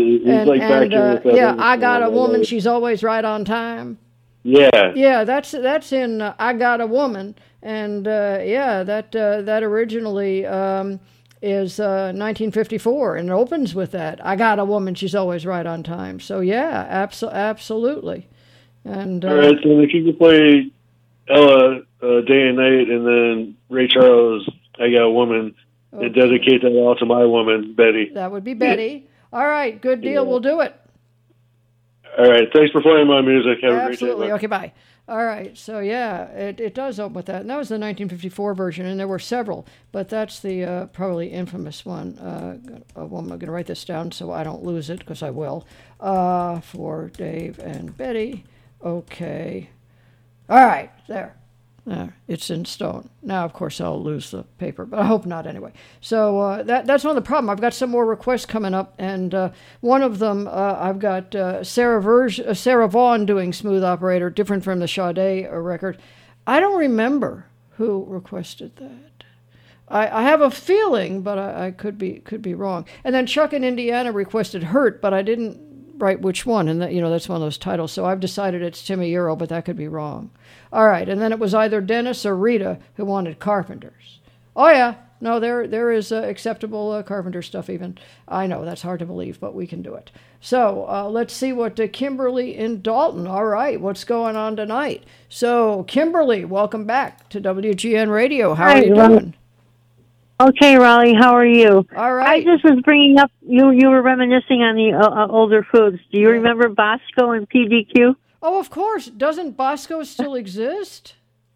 I got a woman. She's always right on time. Yeah, that's in I Got a Woman, and that originally is 1954, and it opens with that. I got a woman. She's always right on time. So yeah, absolutely. And all right, so if you could play Ella Day and Night, and then Ray Charles, I Got a Woman, and dedicate that all to my woman, Betty. That would be Betty. All right, good deal. We'll do it. All right, thanks for playing my music. Have a great day. Absolutely. Okay, bye. All right, so yeah, it does open with that. And that was the 1954 version, and there were several, but that's the probably infamous one. I'm going to write this down so I don't lose it, because I will. For Dave and Betty. Okay. All right, there. It's in stone. Now, of course, I'll lose the paper, but I hope not anyway. So that's one of the problem. I've got some more requests coming up, and one of them, I've got Sarah Vaughan doing Smooth Operator, different from the Sade record. I don't remember who requested that. I have a feeling, but I could be wrong. And then Chuck in Indiana requested Hurt, but I didn't write which one, and that's one of those titles. So I've decided it's Timmy Euro, but that could be wrong. All right, and then it was either Dennis or Rita who wanted Carpenters. Oh yeah, no, there is acceptable Carpenter stuff even. I know that's hard to believe, but we can do it. So let's see what Kimberly in Dalton. All right, what's going on tonight? So Kimberly, welcome back to WGN Radio. How are you doing? Okay, Raleigh, how are you? All right. I just was bringing up, you were reminiscing on the older foods. Do you remember Bosco and PDQ? Oh, of course. Doesn't Bosco still exist?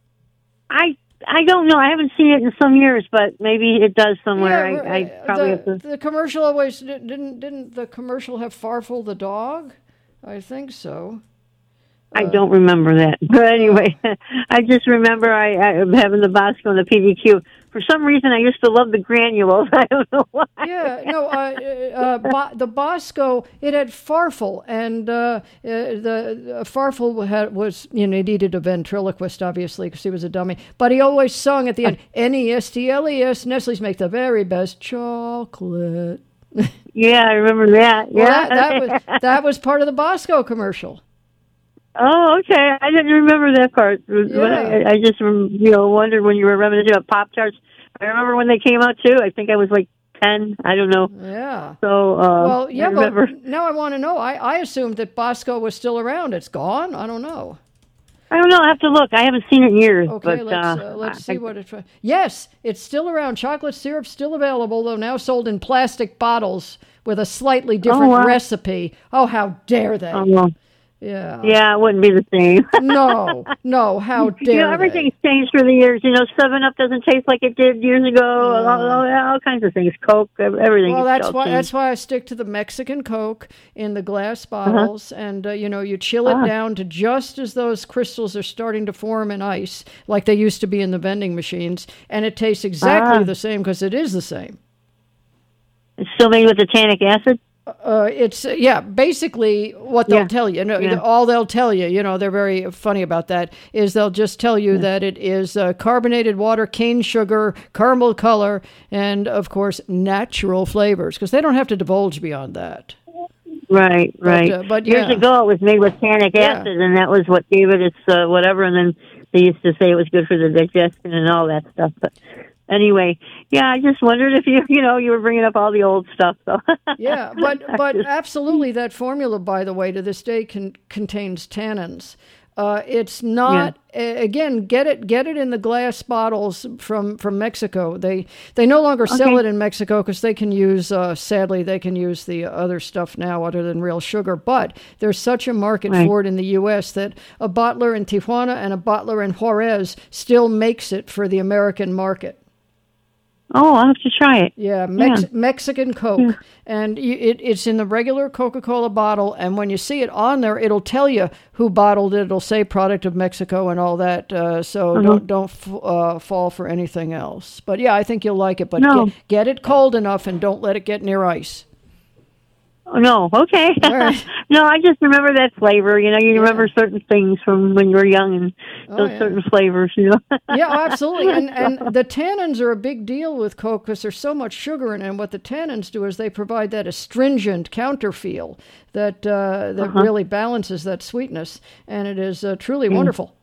I don't know. I haven't seen it in some years, but maybe it does somewhere. Yeah, I probably have to... The commercial always... Didn't the commercial have Farfel the dog? I think so. I don't remember that. But anyway, I just remember I having the Bosco and the PDQ. For some reason, I used to love the granules. I don't know why. Yeah, no, the Bosco, it had Farfel, and the Farfel was, he needed a ventriloquist, obviously, because he was a dummy. But he always sung at the end, Nestles, Nestle's make the very best chocolate. Yeah, I remember that. Yeah, well, that was part of the Bosco commercial. Oh, okay. I didn't remember that part. Yeah. I just, wondered when you were reminiscing about Pop-Tarts. I remember when they came out, too. I think I was like 10. I don't know. Yeah. So, well, yeah, I remember. But now I want to know. I assumed that Bosco was still around. It's gone? I don't know. I don't know. I have to look. I haven't seen it in years. Okay, but, let's see what it's... Yes, it's still around. Chocolate syrup still available, though now sold in plastic bottles with a slightly different recipe. Oh, how dare they? Yeah. Yeah, it wouldn't be the same. No, how dare everything's changed through the years. 7-Up doesn't taste like it did years ago. All kinds of things. Coke, everything. Well, that's why I stick to the Mexican Coke in the glass bottles, and you chill it down to just as those crystals are starting to form in ice, like they used to be in the vending machines, and it tastes exactly the same because it is the same. It's still made with the tannic acid? It's basically what they'll tell you. All they'll tell you, they're very funny about that, is they'll just tell you that it is carbonated water, cane sugar, caramel color, and, of course, natural flavors, because they don't have to divulge beyond that. Right. But years ago, it was made with tannic acid, and that was what gave it its whatever, and then they used to say it was good for the digestion and all that stuff, but... Anyway, I just wondered if you were bringing up all the old stuff. So. Yeah, but absolutely, that formula, by the way, to this day contains tannins. It's not again. Get it in the glass bottles from Mexico. They no longer sell it in Mexico because they can use sadly they can use the other stuff now other than real sugar. But there's such a market for it in the U.S. that a bottler in Tijuana and a bottler in Juarez still makes it for the American market. Oh, I'll have to try it. Yeah, Mexican Coke. And it's in the regular Coca-Cola bottle, and when you see it on there, it'll tell you who bottled it. It'll say product of Mexico and all that, so don't fall for anything else. But I think you'll like it, but get it cold enough and don't let it get near ice. Oh, no, okay. Right. No, I just remember that flavor. You remember certain things from when you were young and those certain flavors, Yeah, absolutely. And the tannins are a big deal with Coke because there's so much sugar in it. And what the tannins do is they provide that astringent counterfeel that really balances that sweetness. And it is truly wonderful.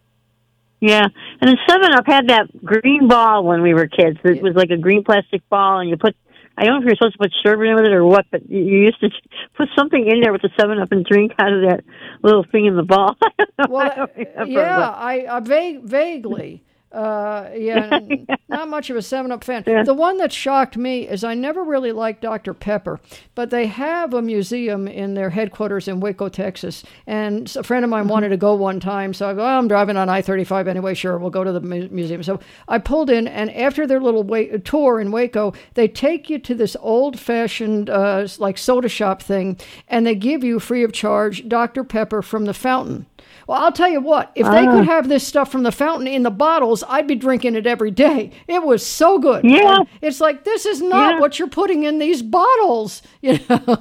Yeah, and then 7-Up had that green ball when we were kids. It was like a green plastic ball, and I don't know if you're supposed to put sherbet in with it or what, but you used to put something in there with the 7-Up and drink out of that little thing in the ball. Well, I vaguely. Yeah, not much of a 7-Up fan. Yeah. The one that shocked me is I never really liked Dr. Pepper, but they have a museum in their headquarters in Waco, Texas, and a friend of mine wanted to go one time, so I go, I'm driving on I-35 anyway, sure, we'll go to the museum. So I pulled in, and after their little tour in Waco, they take you to this old-fashioned like soda shop thing, and they give you free of charge Dr. Pepper from the fountain. Well, I'll tell you what, if they could have this stuff from the fountain in the bottles, I'd be drinking it every day. It was so good. Yeah. And it's like, this is not what you're putting in these bottles, you know.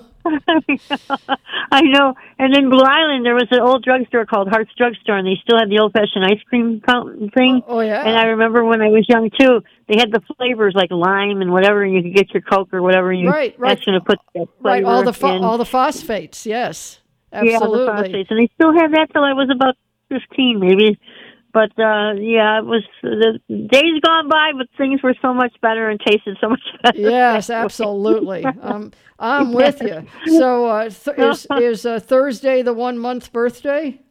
I know. And in Blue Island, there was an old drugstore called Hart's Drugstore, and they still had the old-fashioned ice cream fountain thing. Oh, yeah. And I remember when I was young, too, they had the flavors like lime and whatever, and you could get your Coke or whatever. And right. That's going to put that flavor all the phosphates, yes. Absolutely. Yeah, the phosphates. And they still had that till I was about 15, maybe. But, it was the days gone by, but things were so much better and tasted so much better. Yes, absolutely. I'm with you. So is Thursday the 1-month birthday?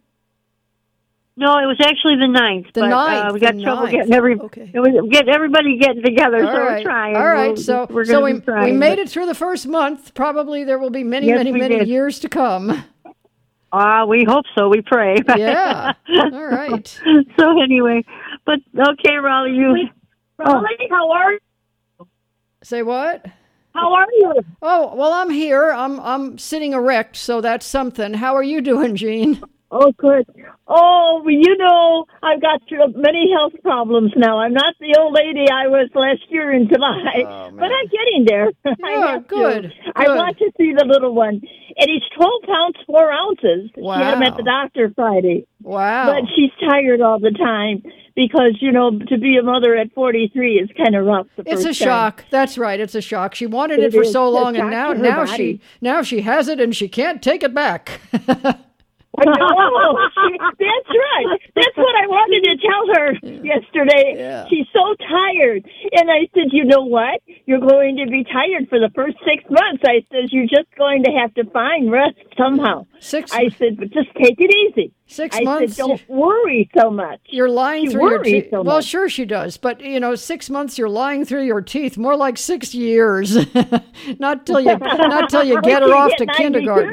No, it was actually the 9th. The 9th. We got trouble getting everybody getting together, so we're trying. All right, so we made it through the first month. Probably there will be many years to come. We hope so. We pray. Yeah. All right. So anyway, but okay, Raleigh, Raleigh, how are you? Say what? How are you? Oh, well, I'm here. I'm sitting erect, so that's something. How are you doing, Jean? Oh, good. Oh, I've got many health problems now. I'm not the old lady I was last year in July, but I'm getting there. Yeah, good. I want to see the little one. And he's 12 pounds, 4 ounces. Wow. She had him at the doctor Friday. Wow. But she's tired all the time because, to be a mother at 43 is kind of rough. It's a shock. That's right. It's a shock. She wanted it for so long, and now she has it, and she can't take it back. That's right. That's what I wanted to tell her yesterday. Yeah. She's so tired. And I said, you know what? You're going to be tired for the first 6 months. I said, you're just going to have to find rest somehow. I said, but just take it easy. 6 months. I said, don't worry so much. You're lying through your teeth. So well, sure she does. But, 6 months you're lying through your teeth. More like 6 years. not till you get her off to kindergarten.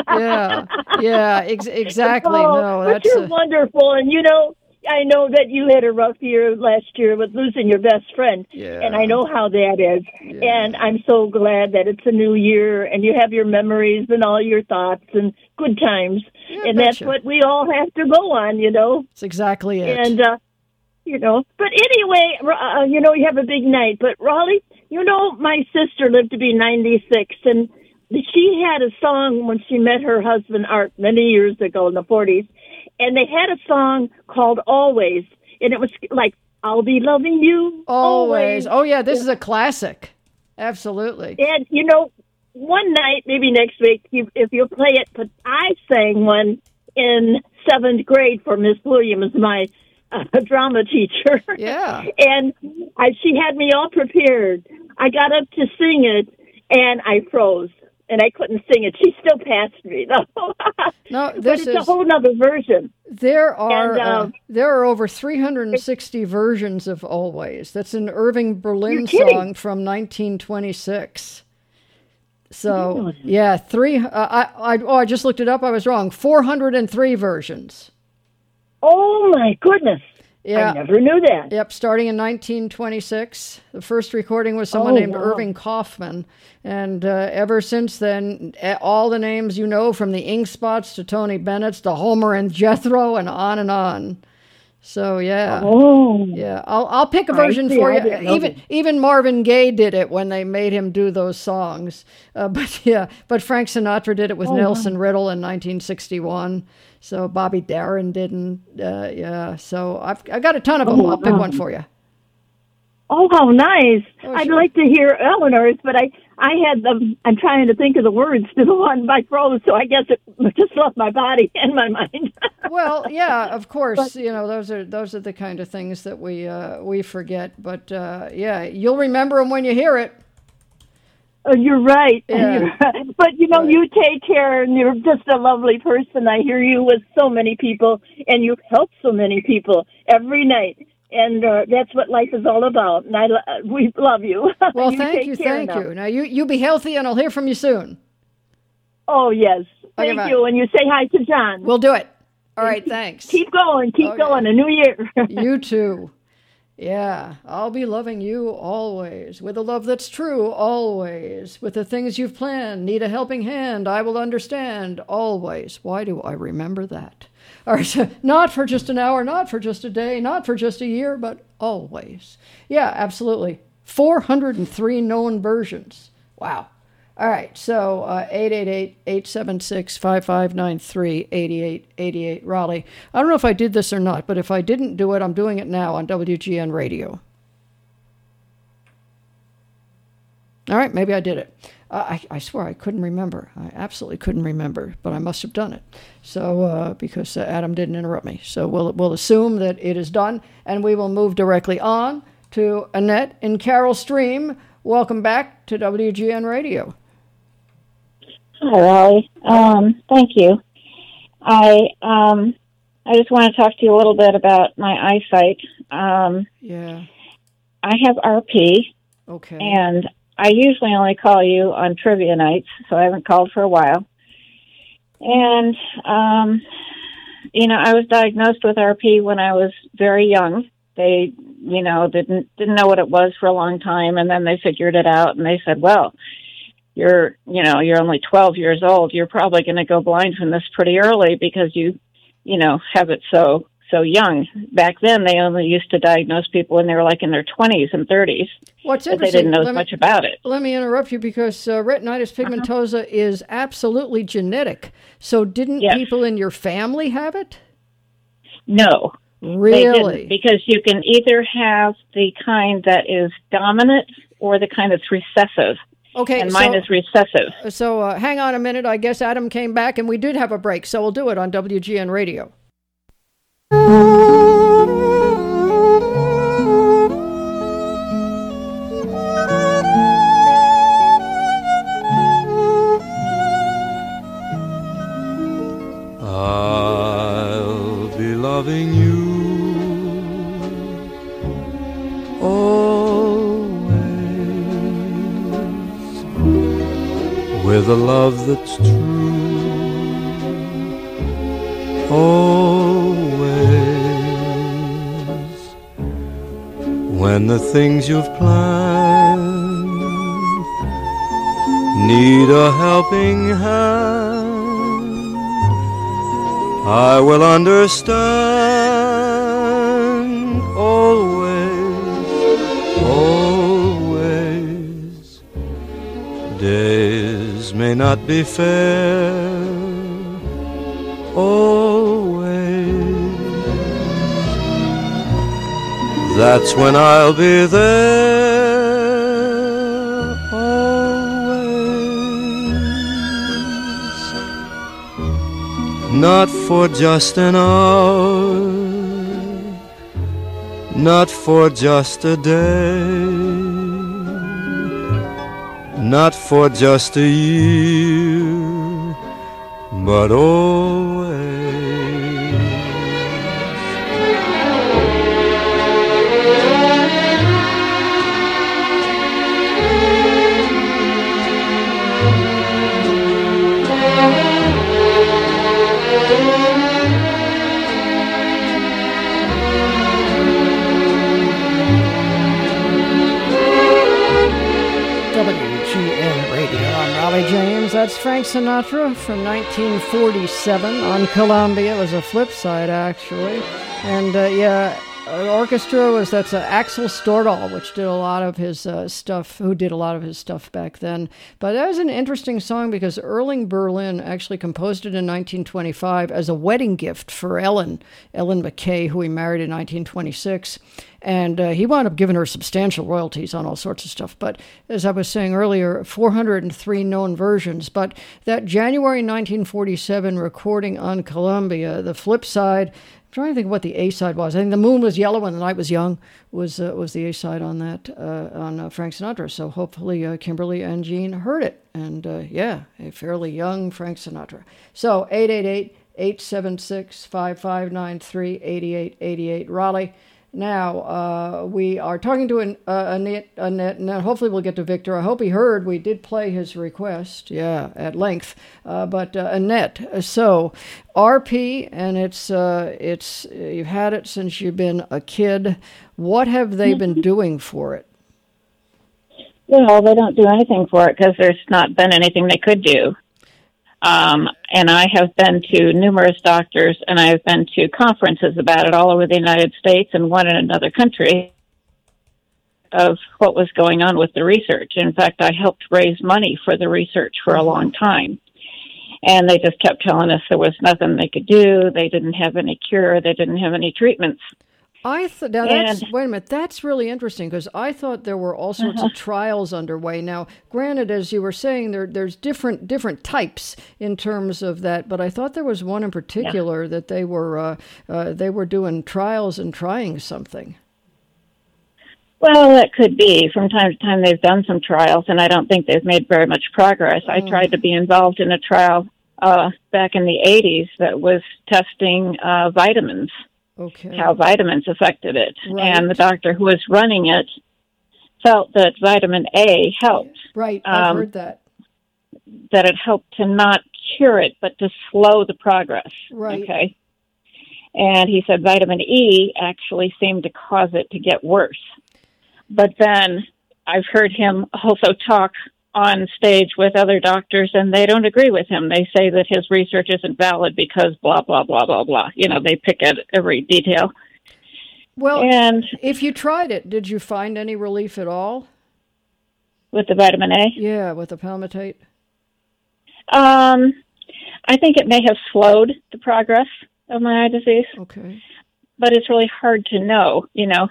Yeah, exactly. Oh, but you're wonderful. And, I know that you had a rough year last year with losing your best friend. Yeah. And I know how that is. Yeah. And I'm so glad that it's a new year and you have your memories and all your thoughts and good times. Yeah, and that's what we all have to go on, That's exactly it. And, but anyway, you have a big night. But Raleigh, my sister lived to be 96 and she had a song when she met her husband, Art, many years ago in the 40s. And they had a song called Always. And it was like, I'll be loving you always. Oh, yeah, this is a classic. Absolutely. And, one night, maybe next week, if you'll play it, but I sang one in 7th grade for Miss Williams, my drama teacher. Yeah. And she had me all prepared. I got up to sing it, and I froze. And I couldn't sing it. She still passed me, though. No, but it's a whole other version. There are over 360 versions of Always. That's an Irving Berlin song from 1926. So, yeah, I just looked it up. I was wrong. 403 versions. Oh, my goodness. Yeah. I never knew that. Yep, starting in 1926. The first recording was someone named Irving Kaufman. And ever since then, all the names from the Ink Spots to Tony Bennett's to Homer and Jethro and on and on. So, yeah. Oh. Yeah, I'll pick a version for you. Even Marvin Gaye did it when they made him do those songs. But Frank Sinatra did it with Nelson Riddle in 1961. So Bobby Darin didn't. So I've got a ton of them. I'll pick one for you. Oh, how nice! I'd like to hear Eleanor's, but I had them. I'm trying to think of the words to the one by Froze, so I guess it just left my body and my mind. Well, yeah, of course. Those are the kind of things that we forget. But you'll remember them when you hear it. Oh, you're right. Yeah. But, you take care, and you're just a lovely person. I hear you with so many people, and you help so many people every night. And that's what life is all about. And we love you. Well, You thank take you, care thank now. you. Now, you be healthy, and I'll hear from you soon. Oh, yes. Okay, Thank bye. you. And you say hi to John. We'll do it. All right, thanks. Keep going. Keep going. A new year. You too. Yeah, I'll be loving you always, with a love that's true always, with the things you've planned. Need a helping hand, I will understand always. Why do I remember that? All right, so not for just an hour, not for just a day, not for just a year, but always. Yeah, absolutely. 403 known versions. Wow. All right, so 888-876-5593, 8888 Raleigh. I don't know if I did this or not, but if I didn't do it, I'm doing it now on WGN Radio. All right, maybe I did it. I swear I couldn't remember. I absolutely couldn't remember, but I must have done it. So because Adam didn't interrupt me. So we'll assume that it is done, and we will move directly on to Annette in Carroll Stream. Welcome back to WGN Radio. Hi, Raleigh. Thank you. I just want to talk to you a little bit about my eyesight. Yeah. I have RP. Okay. And I usually only call you on trivia nights, so I haven't called for a while. And, I was diagnosed with RP when I was very young. They, didn't know what it was for a long time, and then they figured it out, and they said, well, you're only 12 years old. You're probably going to go blind from this pretty early because you have it so young. Back then, they only used to diagnose people when they were like in their 20s and 30s. What's They interesting, didn't know as much about it. Let me interrupt you because retinitis pigmentosa is absolutely genetic. So didn't people in your family have it? No. Really? They didn't, because you can either have the kind that is dominant or the kind that's recessive. Okay, and mine is recessive. So hang on a minute. I guess Adam came back, and we did have a break, so we'll do it on WGN Radio. I'll be loving you always with a love that's true, always. When the things you've planned need a helping hand, I will understand always, always. Days may not be fair, always. That's when I'll be there, always. Not for just an hour, not for just a day, not for just a year, but always. WGN Radio. I'm Raleigh James. That's Frank Sinatra from 1947 on Columbia. It was a flip side, actually. And orchestra that's Axel Stordahl, which did a lot of his stuff, who did a lot of his stuff back then. But that was an interesting song because Erling Berlin actually composed it in 1925 as a wedding gift for Ellen McKay, who he married in 1926. And he wound up giving her substantial royalties on all sorts of stuff. But as I was saying earlier, 403 known versions. But that January 1947 recording on Columbia, the flip side, I'm trying to think of what the A-side was. I think The Moon Was Yellow and the Night Was Young was the A-side on that, on Frank Sinatra. So hopefully Kimberly and Jean heard it. And a fairly young Frank Sinatra. So 888-876-5593, 8888 Raleigh. Now, we are talking to Annette, and hopefully we'll get to Victor. I hope he heard. We did play his request, at length. But Annette, so RP, and it's you've had it since you've been a kid. What have they been doing for it? Well, they don't do anything for it because there's not been anything they could do. And I have been to numerous doctors, and I have been to conferences about it all over the United States and one in another country of what was going on with the research. In fact, I helped raise money for the research for a long time. And they just kept telling us there was nothing they could do. They didn't have any cure. They didn't have any treatments. Wait a minute, that's really interesting because I thought there were all sorts of trials underway. Now, granted, as you were saying, there's different types in terms of that, but I thought there was one in particular that they were doing trials and trying something. Well, that could be. From time to time, they've done some trials, and I don't think they've made very much progress. I tried to be involved in a trial back in the 80s that was testing vitamins. Okay. How vitamins affected it. Right. And the doctor who was running it felt that vitamin A helped. Right, I've heard that. That it helped to not cure it, but to slow the progress. Right. Okay. And he said vitamin E actually seemed to cause it to get worse. But then I've heard him also talk on stage with other doctors, and they don't agree with him. They say that his research isn't valid because blah, blah, blah, blah, blah. You know, they pick at every detail. Well, if you tried it, did you find any relief at all? With the vitamin A? Yeah, with the palmitate. I think it may have slowed the progress of my eye disease. Okay. But it's really hard to know, you know.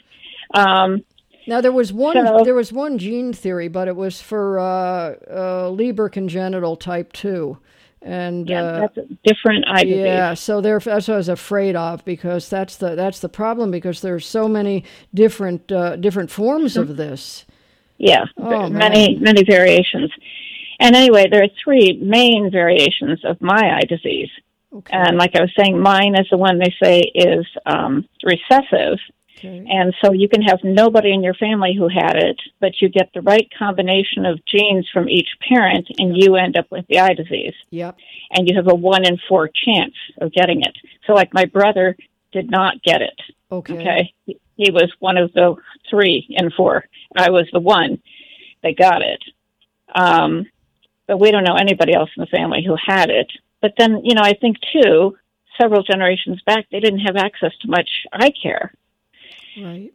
Now there was one gene theory, but it was for Leber congenital type 2, and that's a different eye disease. Yeah, so that's what I was afraid of because that's the problem because there's so many different forms of this. Yeah, many variations. And anyway, there are 3 main variations of my eye disease, and like I was saying, mine is the one they say is recessive. Okay. And so you can have nobody in your family who had it, but you get the right combination of genes from each parent, and you end up with the eye disease. Yep. And you have a 1 in 4 chance of getting it. So, like, my brother did not get it. Okay. He was one of the 3 in 4. I was the one that got it. But we don't know anybody else in the family who had it. But then, you know, I think, too, several generations back, they didn't have access to much eye care. Right.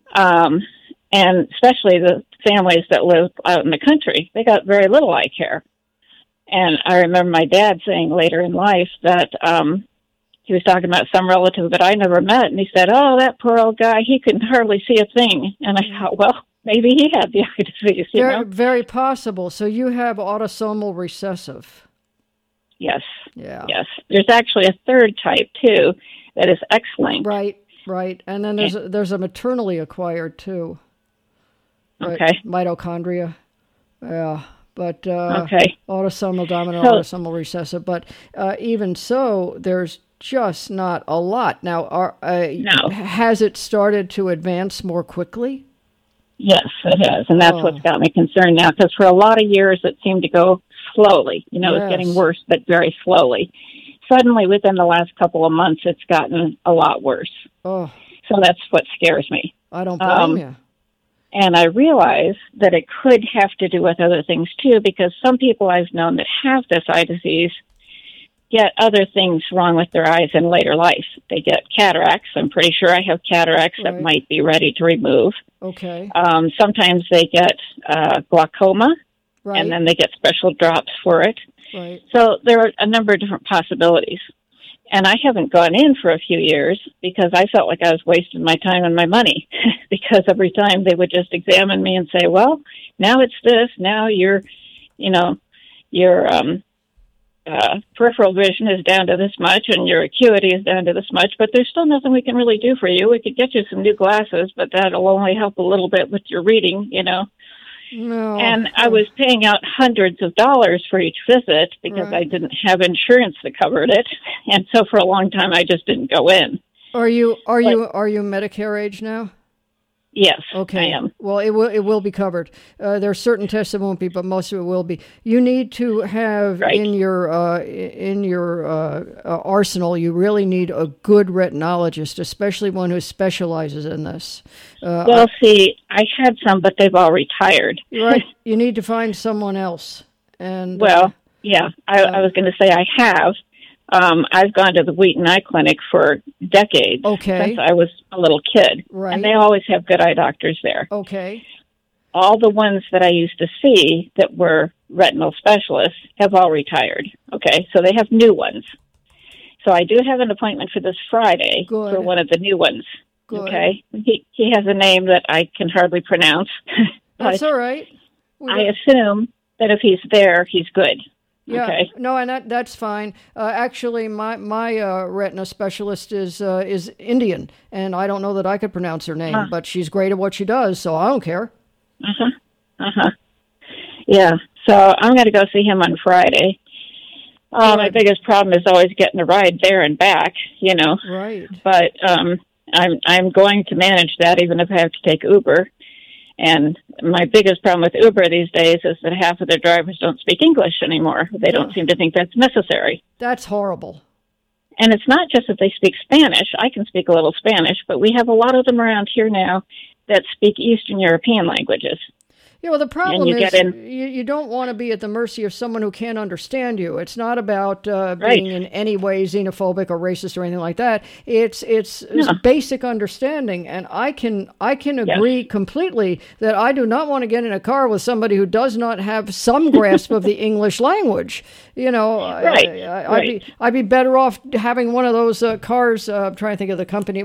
And especially the families that live out in the country, they got very little eye care. And I remember my dad saying later in life that he was talking about some relative that I never met, and he said, "Oh, that poor old guy, he couldn't hardly see a thing." And I thought, well, maybe he had the eye disease. Very possible. So you have autosomal recessive. Yes. Yeah. Yes. There's actually a 3rd type too that is X-linked. Right, and then there's a maternally acquired too. Right? Okay. Mitochondria. Yeah, but autosomal dominant, autosomal recessive. But even so, there's just not a lot now. No. Has it started to advance more quickly? Yes, it has, and that's what's got me concerned now. Because for a lot of years, it seemed to go slowly. You know, it's getting worse, but very slowly. Suddenly, within the last couple of months, it's gotten a lot worse. Oh. So that's what scares me. I don't blame you. And I realize that it could have to do with other things, too, because some people I've known that have this eye disease get other things wrong with their eyes in later life. They get cataracts. I'm pretty sure I have cataracts that might be ready to remove. Okay. Sometimes they get glaucoma, and then they get special drops for it. Right. So there are a number of different possibilities. And I haven't gone in for a few years because I felt like I was wasting my time and my money because every time they would just examine me and say, well, now it's this, now your peripheral vision is down to this much and your acuity is down to this much, but there's still nothing we can really do for you. We could get you some new glasses, but that'll only help a little bit with your reading, you know. No. And I was paying out hundreds of dollars for each visit because I didn't have insurance that covered it. And so for a long time, I just didn't go in. Are you Medicare age now? Yes, okay. I am. Well, it will be covered. There are certain tests that won't be, but most of it will be. You need to have in your arsenal. You really need a good retinologist, especially one who specializes in this. See, I had some, but they've all retired. Right. You need to find someone else. And yeah, I was going to say I have. I've gone to the Wheaton Eye Clinic for decades, since I was a little kid, and they always have good eye doctors there. Okay. All the ones that I used to see that were retinal specialists have all retired. Okay, so they have new ones. So I do have an appointment for this Friday for one of the new ones. Good. Okay, he has a name that I can hardly pronounce. That's all right. I assume that if he's there, he's good. Yeah, okay. No, and that's fine. Actually, my retina specialist is Indian, and I don't know that I could pronounce her name, but she's great at what she does, so I don't care. Yeah, so I'm going to go see him on Friday. My biggest problem is always getting a ride there and back, you know. Right. But I'm going to manage that, even if I have to take Uber. And my biggest problem with Uber these days is that half of their drivers don't speak English anymore. They don't seem to think that's necessary. That's horrible. And it's not just that they speak Spanish. I can speak a little Spanish, but we have a lot of them around here now that speak Eastern European languages. Yeah, well, the problem is you don't want to be at the mercy of someone who can't understand you. It's not about being in any way xenophobic or racist or anything like that. It's basic understanding, and I can agree completely that I do not want to get in a car with somebody who does not have some grasp of the English language. You know, I'd be better off having one of those cars. I'm trying to think of the company,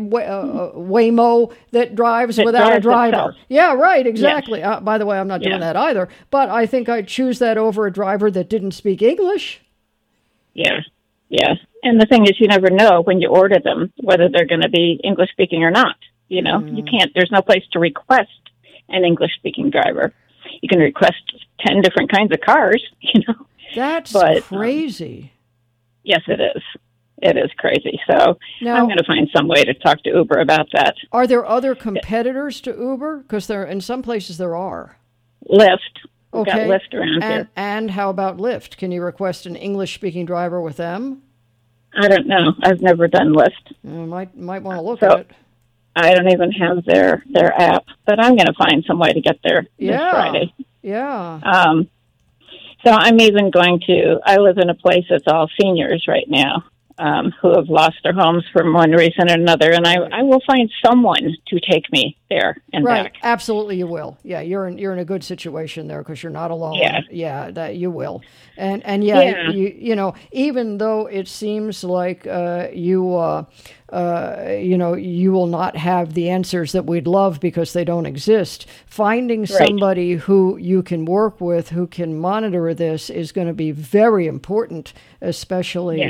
Waymo, that drives without a driver. Itself. Yeah, right, exactly. By the way, I'm not doing Yeah. that either, but I think I'd choose that over a driver that didn't speak English. Yeah. And the thing is, you never know when you order them whether they're going to be English speaking or not. You know, you can't. There's no place to request an English speaking driver. You can request 10 different kinds of cars. You know, that's crazy. Yes, it is. It is crazy. So now, I'm going to find some way to talk to Uber about that. Are there other competitors to Uber? Because there, in some places, there are. Lyft. We've Okay. got Lyft around here. And how about Lyft? Can you request an English-speaking driver with them? I don't know. I've never done Lyft. You might want to look at it. I don't even have their app, but I'm going to find some way to get there this Friday. Yeah. So I'm even going to, I live in a place that's all seniors right now who have lost their homes for one reason or another, and I will find someone to take me there and back. Absolutely you will. Yeah, you're in a good situation there because you're not alone. Yeah, that you will. And you know, even though it seems like you will not have the answers that we'd love because they don't exist, finding somebody who you can work with, who can monitor this, is going to be very important, especially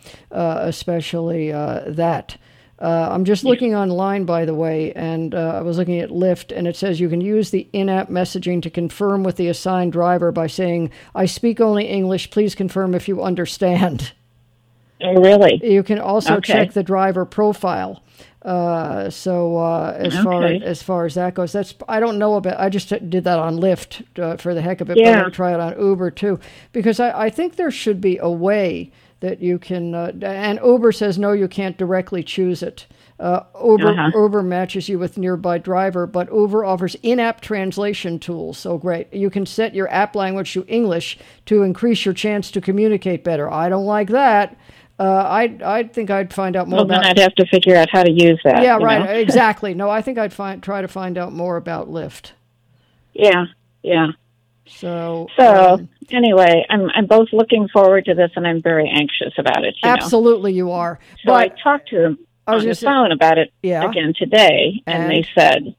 that. I'm just looking online, by the way, and I was looking at Lyft, and it says you can use the in-app messaging to confirm with the assigned driver by saying, "I speak only English, please confirm if you understand." Oh, really? You can also check the driver profile. As far as that goes, I don't know about. I just did that on Lyft for the heck of it. But I'm going to try it on Uber too, because I think there should be a way that you can. And Uber says no, you can't directly choose it. Uber matches you with nearby driver, but Uber offers in-app translation tools. So great. You can set your app language to English to increase your chance to communicate better. I don't like that. I think I'd find out more about. Then I'd have to figure out how to use that. Yeah, right. Know? Exactly. No, I think I'd try to find out more about Lyft. Yeah. So anyway, I'm both looking forward to this and I'm very anxious about it. Absolutely, you are. So I talked to them on the phone about it again today, and they said,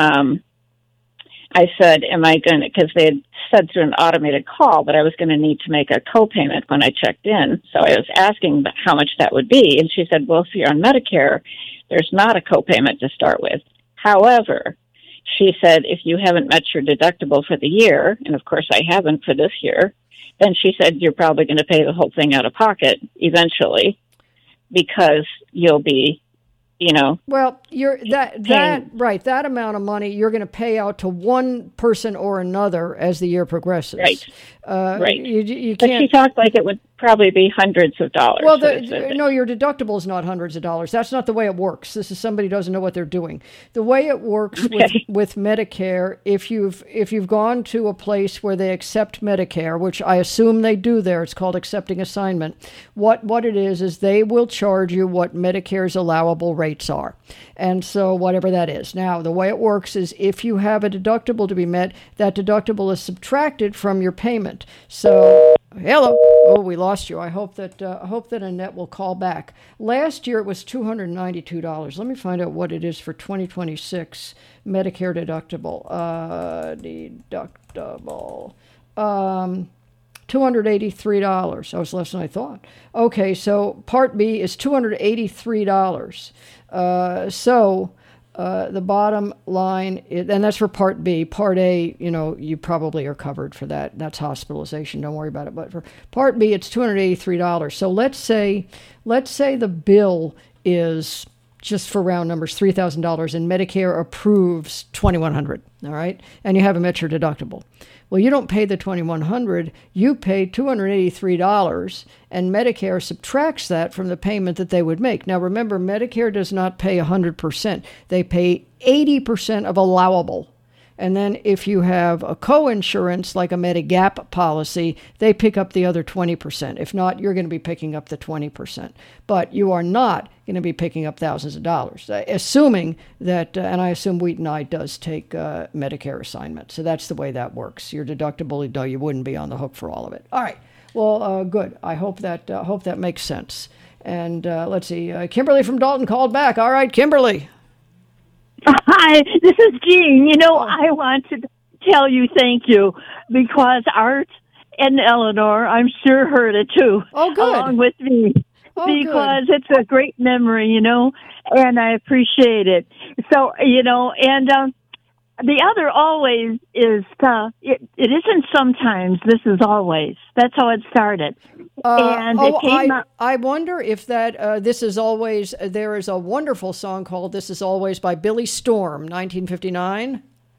I said, am I going to, because they had said through an automated call that I was going to need to make a copayment when I checked in. So I was asking how much that would be. And she said, well, if you're on Medicare, there's not a copayment to start with. However, she said, if you haven't met your deductible for the year, and of course I haven't for this year, then she said, you're probably going to pay the whole thing out of pocket eventually because you'll be Well, that amount of money you're going to pay out to one person or another as the year progresses. Right. Right. You but can't. she talked like it would probably be hundreds of dollars. Well, no, your deductible is not hundreds of dollars. That's not the way it works. This is somebody who doesn't know what they're doing. The way it works with Medicare, if you've gone to a place where they accept Medicare, which I assume they do there, it's called accepting assignment. What it is they will charge you what Medicare's allowable rates are. And so whatever that is. Now, the way it works is if you have a deductible to be met, that deductible is subtracted from your payment. So, hello. Oh, we lost you. I hope that Annette will call back. Last year it was $292. Let me find out what it is for 2026 Medicare deductible. $283. That was less than I thought. Okay, so Part B is $283. The bottom line, and that's for Part B. Part A, you probably are covered for that. That's hospitalization. Don't worry about it. But for Part B, it's $283. So let's say the bill is, just for round numbers, $3,000, and Medicare approves $2,100. All right, and you have a met your deductible. Well, you don't pay the $2,100, you pay $283, and Medicare subtracts that from the payment that they would make. Now, remember, Medicare does not pay 100%. They pay 80% of allowable. And then if you have a co-insurance, like a Medigap policy, they pick up the other 20%. If not, you're going to be picking up the 20%. But you are not going to be picking up thousands of dollars, assuming that, and I assume Wheaton Eye does take Medicare assignment. So that's the way that works. Your deductible, though, you wouldn't be on the hook for all of it. All right. Well, good. I hope that makes sense. And let's see. Kimberly from Dalton called back. All right, Kimberly. Hi, this is Jean. I want to tell you thank you because Art and Eleanor, I'm sure, heard it too. Oh, good. Along with me. Because good. It's a great memory, and I appreciate it. So, and the other always is, it isn't sometimes, this is always. That's how it started. And it came out. I wonder if that, This Is Always, there is a wonderful song called This Is Always by Billy Storm, 1959.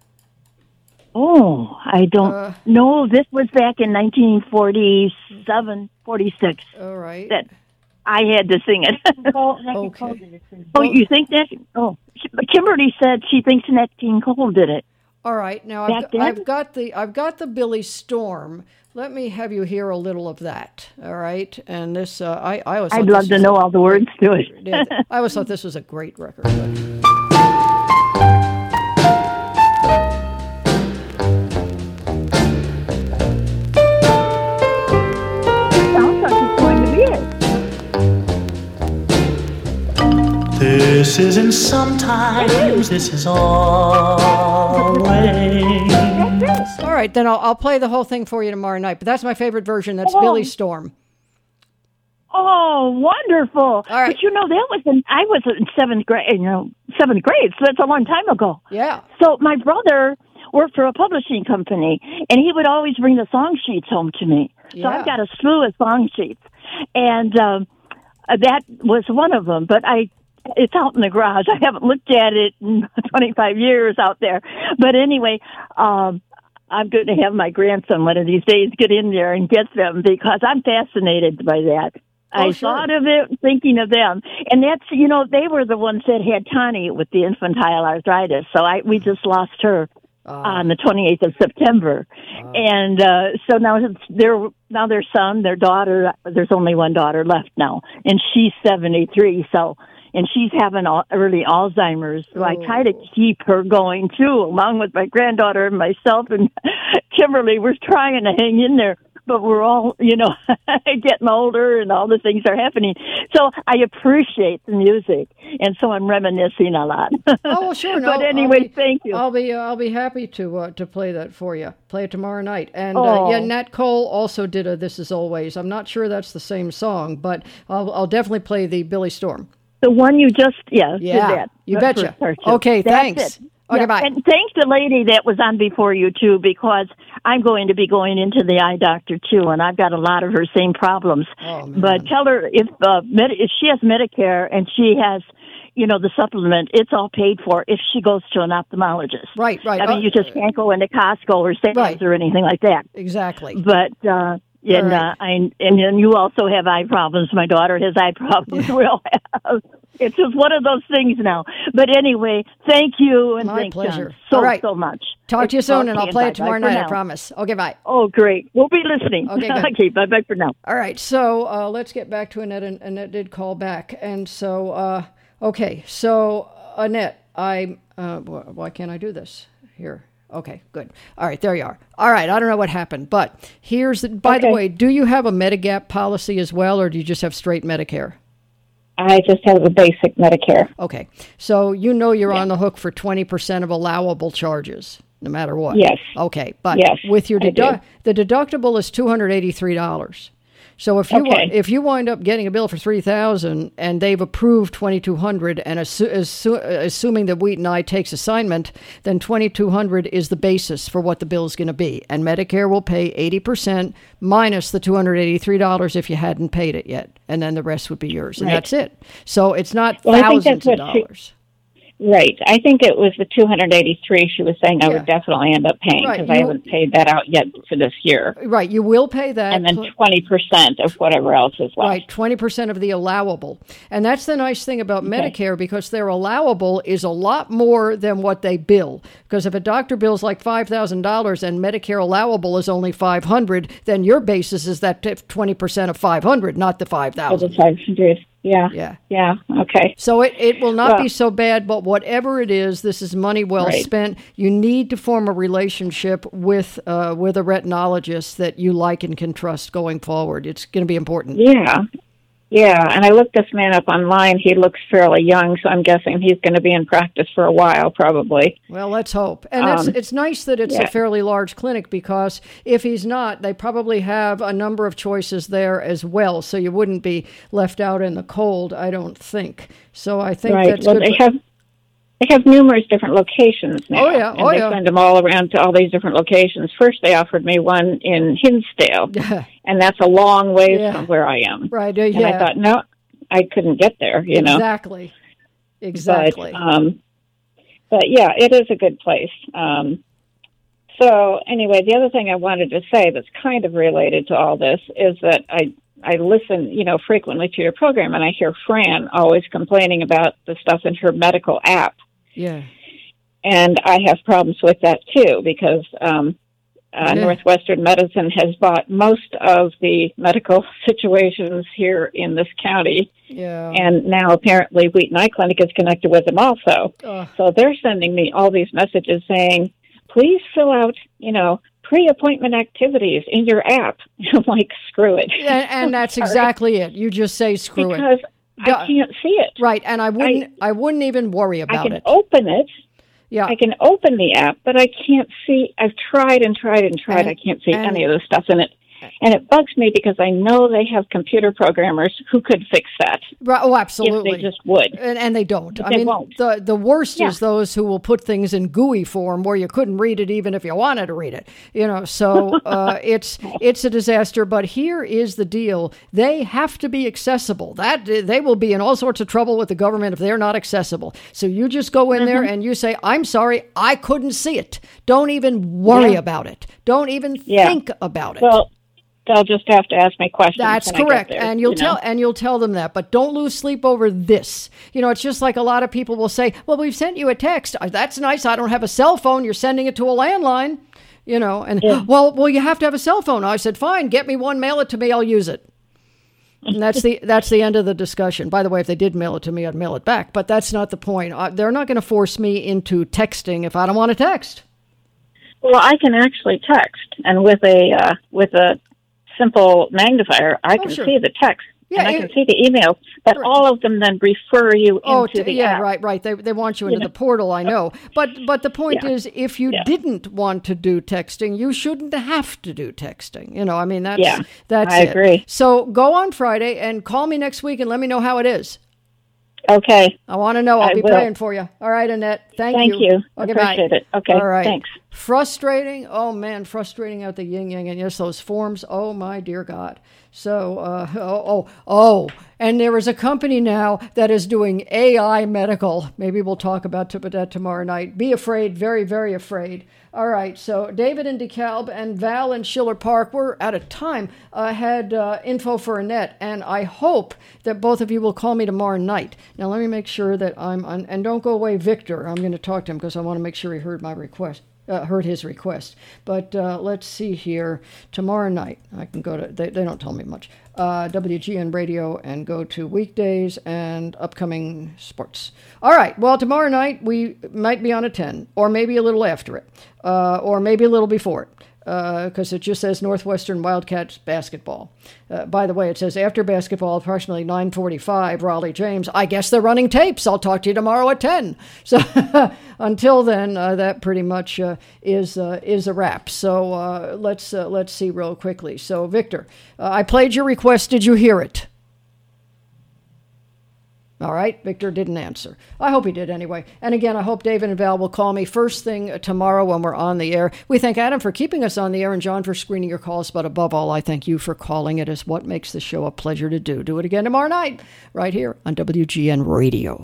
Oh, I don't know. This was back in 1947, 46. All right. That I had to sing it. Okay. Oh, you think that? Oh, Kimberly said she thinks Nat King Cole did it. All right. Now I've got the Billy Storm. Let me have you hear a little of that. All right. And this, I always. I'd love to know all the words to it. I always thought this was a great record. This isn't sometimes, this is always. All right, then I'll play the whole thing for you tomorrow night. But that's my favorite version. That's Billy Storm. Oh, wonderful! All right. But that was I was in seventh grade. Seventh grade. So that's a long time ago. Yeah. So my brother worked for a publishing company, and he would always bring the song sheets home to me. So Yeah. I've got a slew of song sheets, and that was one of them. But it's out in the garage. I haven't looked at it in 25 years out there. But anyway, I'm going to have my grandson one of these days get in there and get them because I'm fascinated by that. I thought of it thinking of them. And that's, they were the ones that had Connie with the infantile arthritis. So we just lost her on the 28th of September. And so now their son, their daughter, there's only one daughter left now, and she's 73. And she's having early Alzheimer's. So I try to keep her going, too, along with my granddaughter and myself and Kimberly. We're trying to hang in there, but we're all, getting older and all the things are happening. So I appreciate the music, and so I'm reminiscing a lot. Oh, well, sure. No, but anyway, thank you. I'll be happy to play that for you. Play it tomorrow night. And Nat Cole also did a This Is Always. I'm not sure that's the same song, but I'll definitely play the Billy Storm. The one you just, did that. You betcha. Okay, thanks. Okay, bye. And thanks to the lady that was on before you, too, because I'm going to be going into the eye doctor, too, and I've got a lot of her same problems. Oh, but tell her if she has Medicare and she has the supplement, it's all paid for if she goes to an ophthalmologist. Right. I mean, you just can't go into Costco or Sam's or anything like that. Exactly. But and you also have eye problems. My daughter has eye problems. We all have. It's just one of those things now. But anyway, thank you and my pleasure. So much. Talk to you soon, and I'll play it tomorrow night. I promise. Okay, bye. Oh, great. We'll be listening. Okay, good. Okay, bye for now. All right. So let's get back to Annette, and Annette did call back, and so okay. So Annette, why can't I do this here? Okay, good. All right, there you are. All right, I don't know what happened, but by the way, do you have a Medigap policy as well, or do you just have straight Medicare? I just have a basic Medicare. Okay, so you're on the hook for 20% of allowable charges, no matter what. Yes. Okay, but yes, with your the deductible is $283. So if you wind up getting a bill for $3,000 and they've approved $2,200, and assuming that Wheat and I takes assignment, then $2,200 is the basis for what the bill is going to be, and Medicare will pay 80% minus the $283 if you hadn't paid it yet, and then the rest would be yours, and that's it. So it's not thousands of dollars. Right. I think it was the $283 she was saying I would definitely end up paying because I haven't paid that out yet for this year. Right. You will pay that. And then 20% of whatever else is left. Right. 20% of the allowable. And that's the nice thing about Medicare, because their allowable is a lot more than what they bill. Because if a doctor bills like $5,000 and Medicare allowable is only $500, then your basis is that 20% of $500, not the $5,000. The $500. Yeah. Okay. So it will not be so bad, but whatever it is, this is money well spent. You need to form a relationship with a retinologist that you like and can trust going forward. It's going to be important. Yeah, and I looked this man up online. He looks fairly young, so I'm guessing he's going to be in practice for a while, probably. Well, let's hope. And it's nice that it's a fairly large clinic, because if he's not, they probably have a number of choices there as well, so you wouldn't be left out in the cold, I don't think. So I think that's good. They have numerous different locations now. They send them all around to all these different locations. First, they offered me one in Hinsdale, and that's a long ways from where I am. Right. And I thought, no, I couldn't get there, you know. Exactly. But yeah, it is a good place. So anyway, the other thing I wanted to say that's kind of related to all this is that I listen, frequently to your program, and I hear Fran always complaining about the stuff in her medical app. Yeah. And I have problems with that, too, because Northwestern Medicine has bought most of the medical situations here in this county. Yeah. And now apparently Wheat and Eye Clinic is connected with them also. So they're sending me all these messages saying, please fill out, pre-appointment activities in your app. I'm like, screw it. And that's exactly it. You just say screw it. Because I can't see it. Right, and I wouldn't even worry about it. I can open it. Yeah. I can open the app, but I can't see. I've tried and tried and tried. I can't see any of the stuff in it. And it bugs me because I know they have computer programmers who could fix that. Right. Oh, absolutely. If they just would. And they don't. But they won't. The worst is those who will put things in GUI form where you couldn't read it even if you wanted to read it. So it's a disaster. But here is the deal. They have to be accessible. They will be in all sorts of trouble with the government if they're not accessible. So you just go in there and you say, I'm sorry, I couldn't see it. Don't even worry about it. Don't even think about it. Well, they'll just have to ask me questions. That's correct, and you'll tell them that. But don't lose sleep over this. It's just like a lot of people will say, "Well, we've sent you a text. That's nice. I don't have a cell phone. You're sending it to a landline." Well, you have to have a cell phone. I said, "Fine, get me one. Mail it to me. I'll use it." And that's the end of the discussion. By the way, if they did mail it to me, I'd mail it back. But that's not the point. They're not going to force me into texting if I don't want to text. Well, I can actually text, and with a simple magnifier, I can see the text, and I can see the emails, but all of them then refer you into the app. Right. They want you into the portal, I know. But the point is, if you didn't want to do texting, you shouldn't have to do texting. That's I agree. So go on Friday and call me next week and let me know how it is. Okay. I want to know. I'll be will. praying for you. All right, Annette. Thank you. Thank you. Okay, Appreciate bye. it. Okay, All right. thanks. Frustrating. Oh, man, frustrating out the yin-yang. And yes, those forms. Oh, my dear God. So, and there is a company now that is doing AI medical. Maybe we'll talk about that tomorrow night. Be afraid, very, very afraid. All right, so David in DeKalb and Val in Schiller Park, we're out of time. I had info for Annette, and I hope that both of you will call me tomorrow night. Now, let me make sure that I'm on, and don't go away, Victor. I'm going to talk to him because I want to make sure he heard my request. Heard his request. But let's see here. Tomorrow night, I can go to, they don't tell me much, WGN Radio, and go to weekdays and upcoming sports. All right, well, tomorrow night we might be on a 10, or maybe a little after it, or maybe a little before it. Because it just says Northwestern Wildcats basketball. By the way, it says after basketball, approximately 9:45, Raleigh James. I guess they're running tapes. I'll talk to you tomorrow at 10. So until then, that pretty much is a wrap. So let's see real quickly. So Victor, I played your request. Did you hear it? All right, Victor didn't answer. I hope he did anyway. And again, I hope David and Val will call me first thing tomorrow when we're on the air. We thank Adam for keeping us on the air and John for screening your calls. But above all, I thank you for calling. It is what makes the show a pleasure to do. Do it again tomorrow night right here on WGN Radio.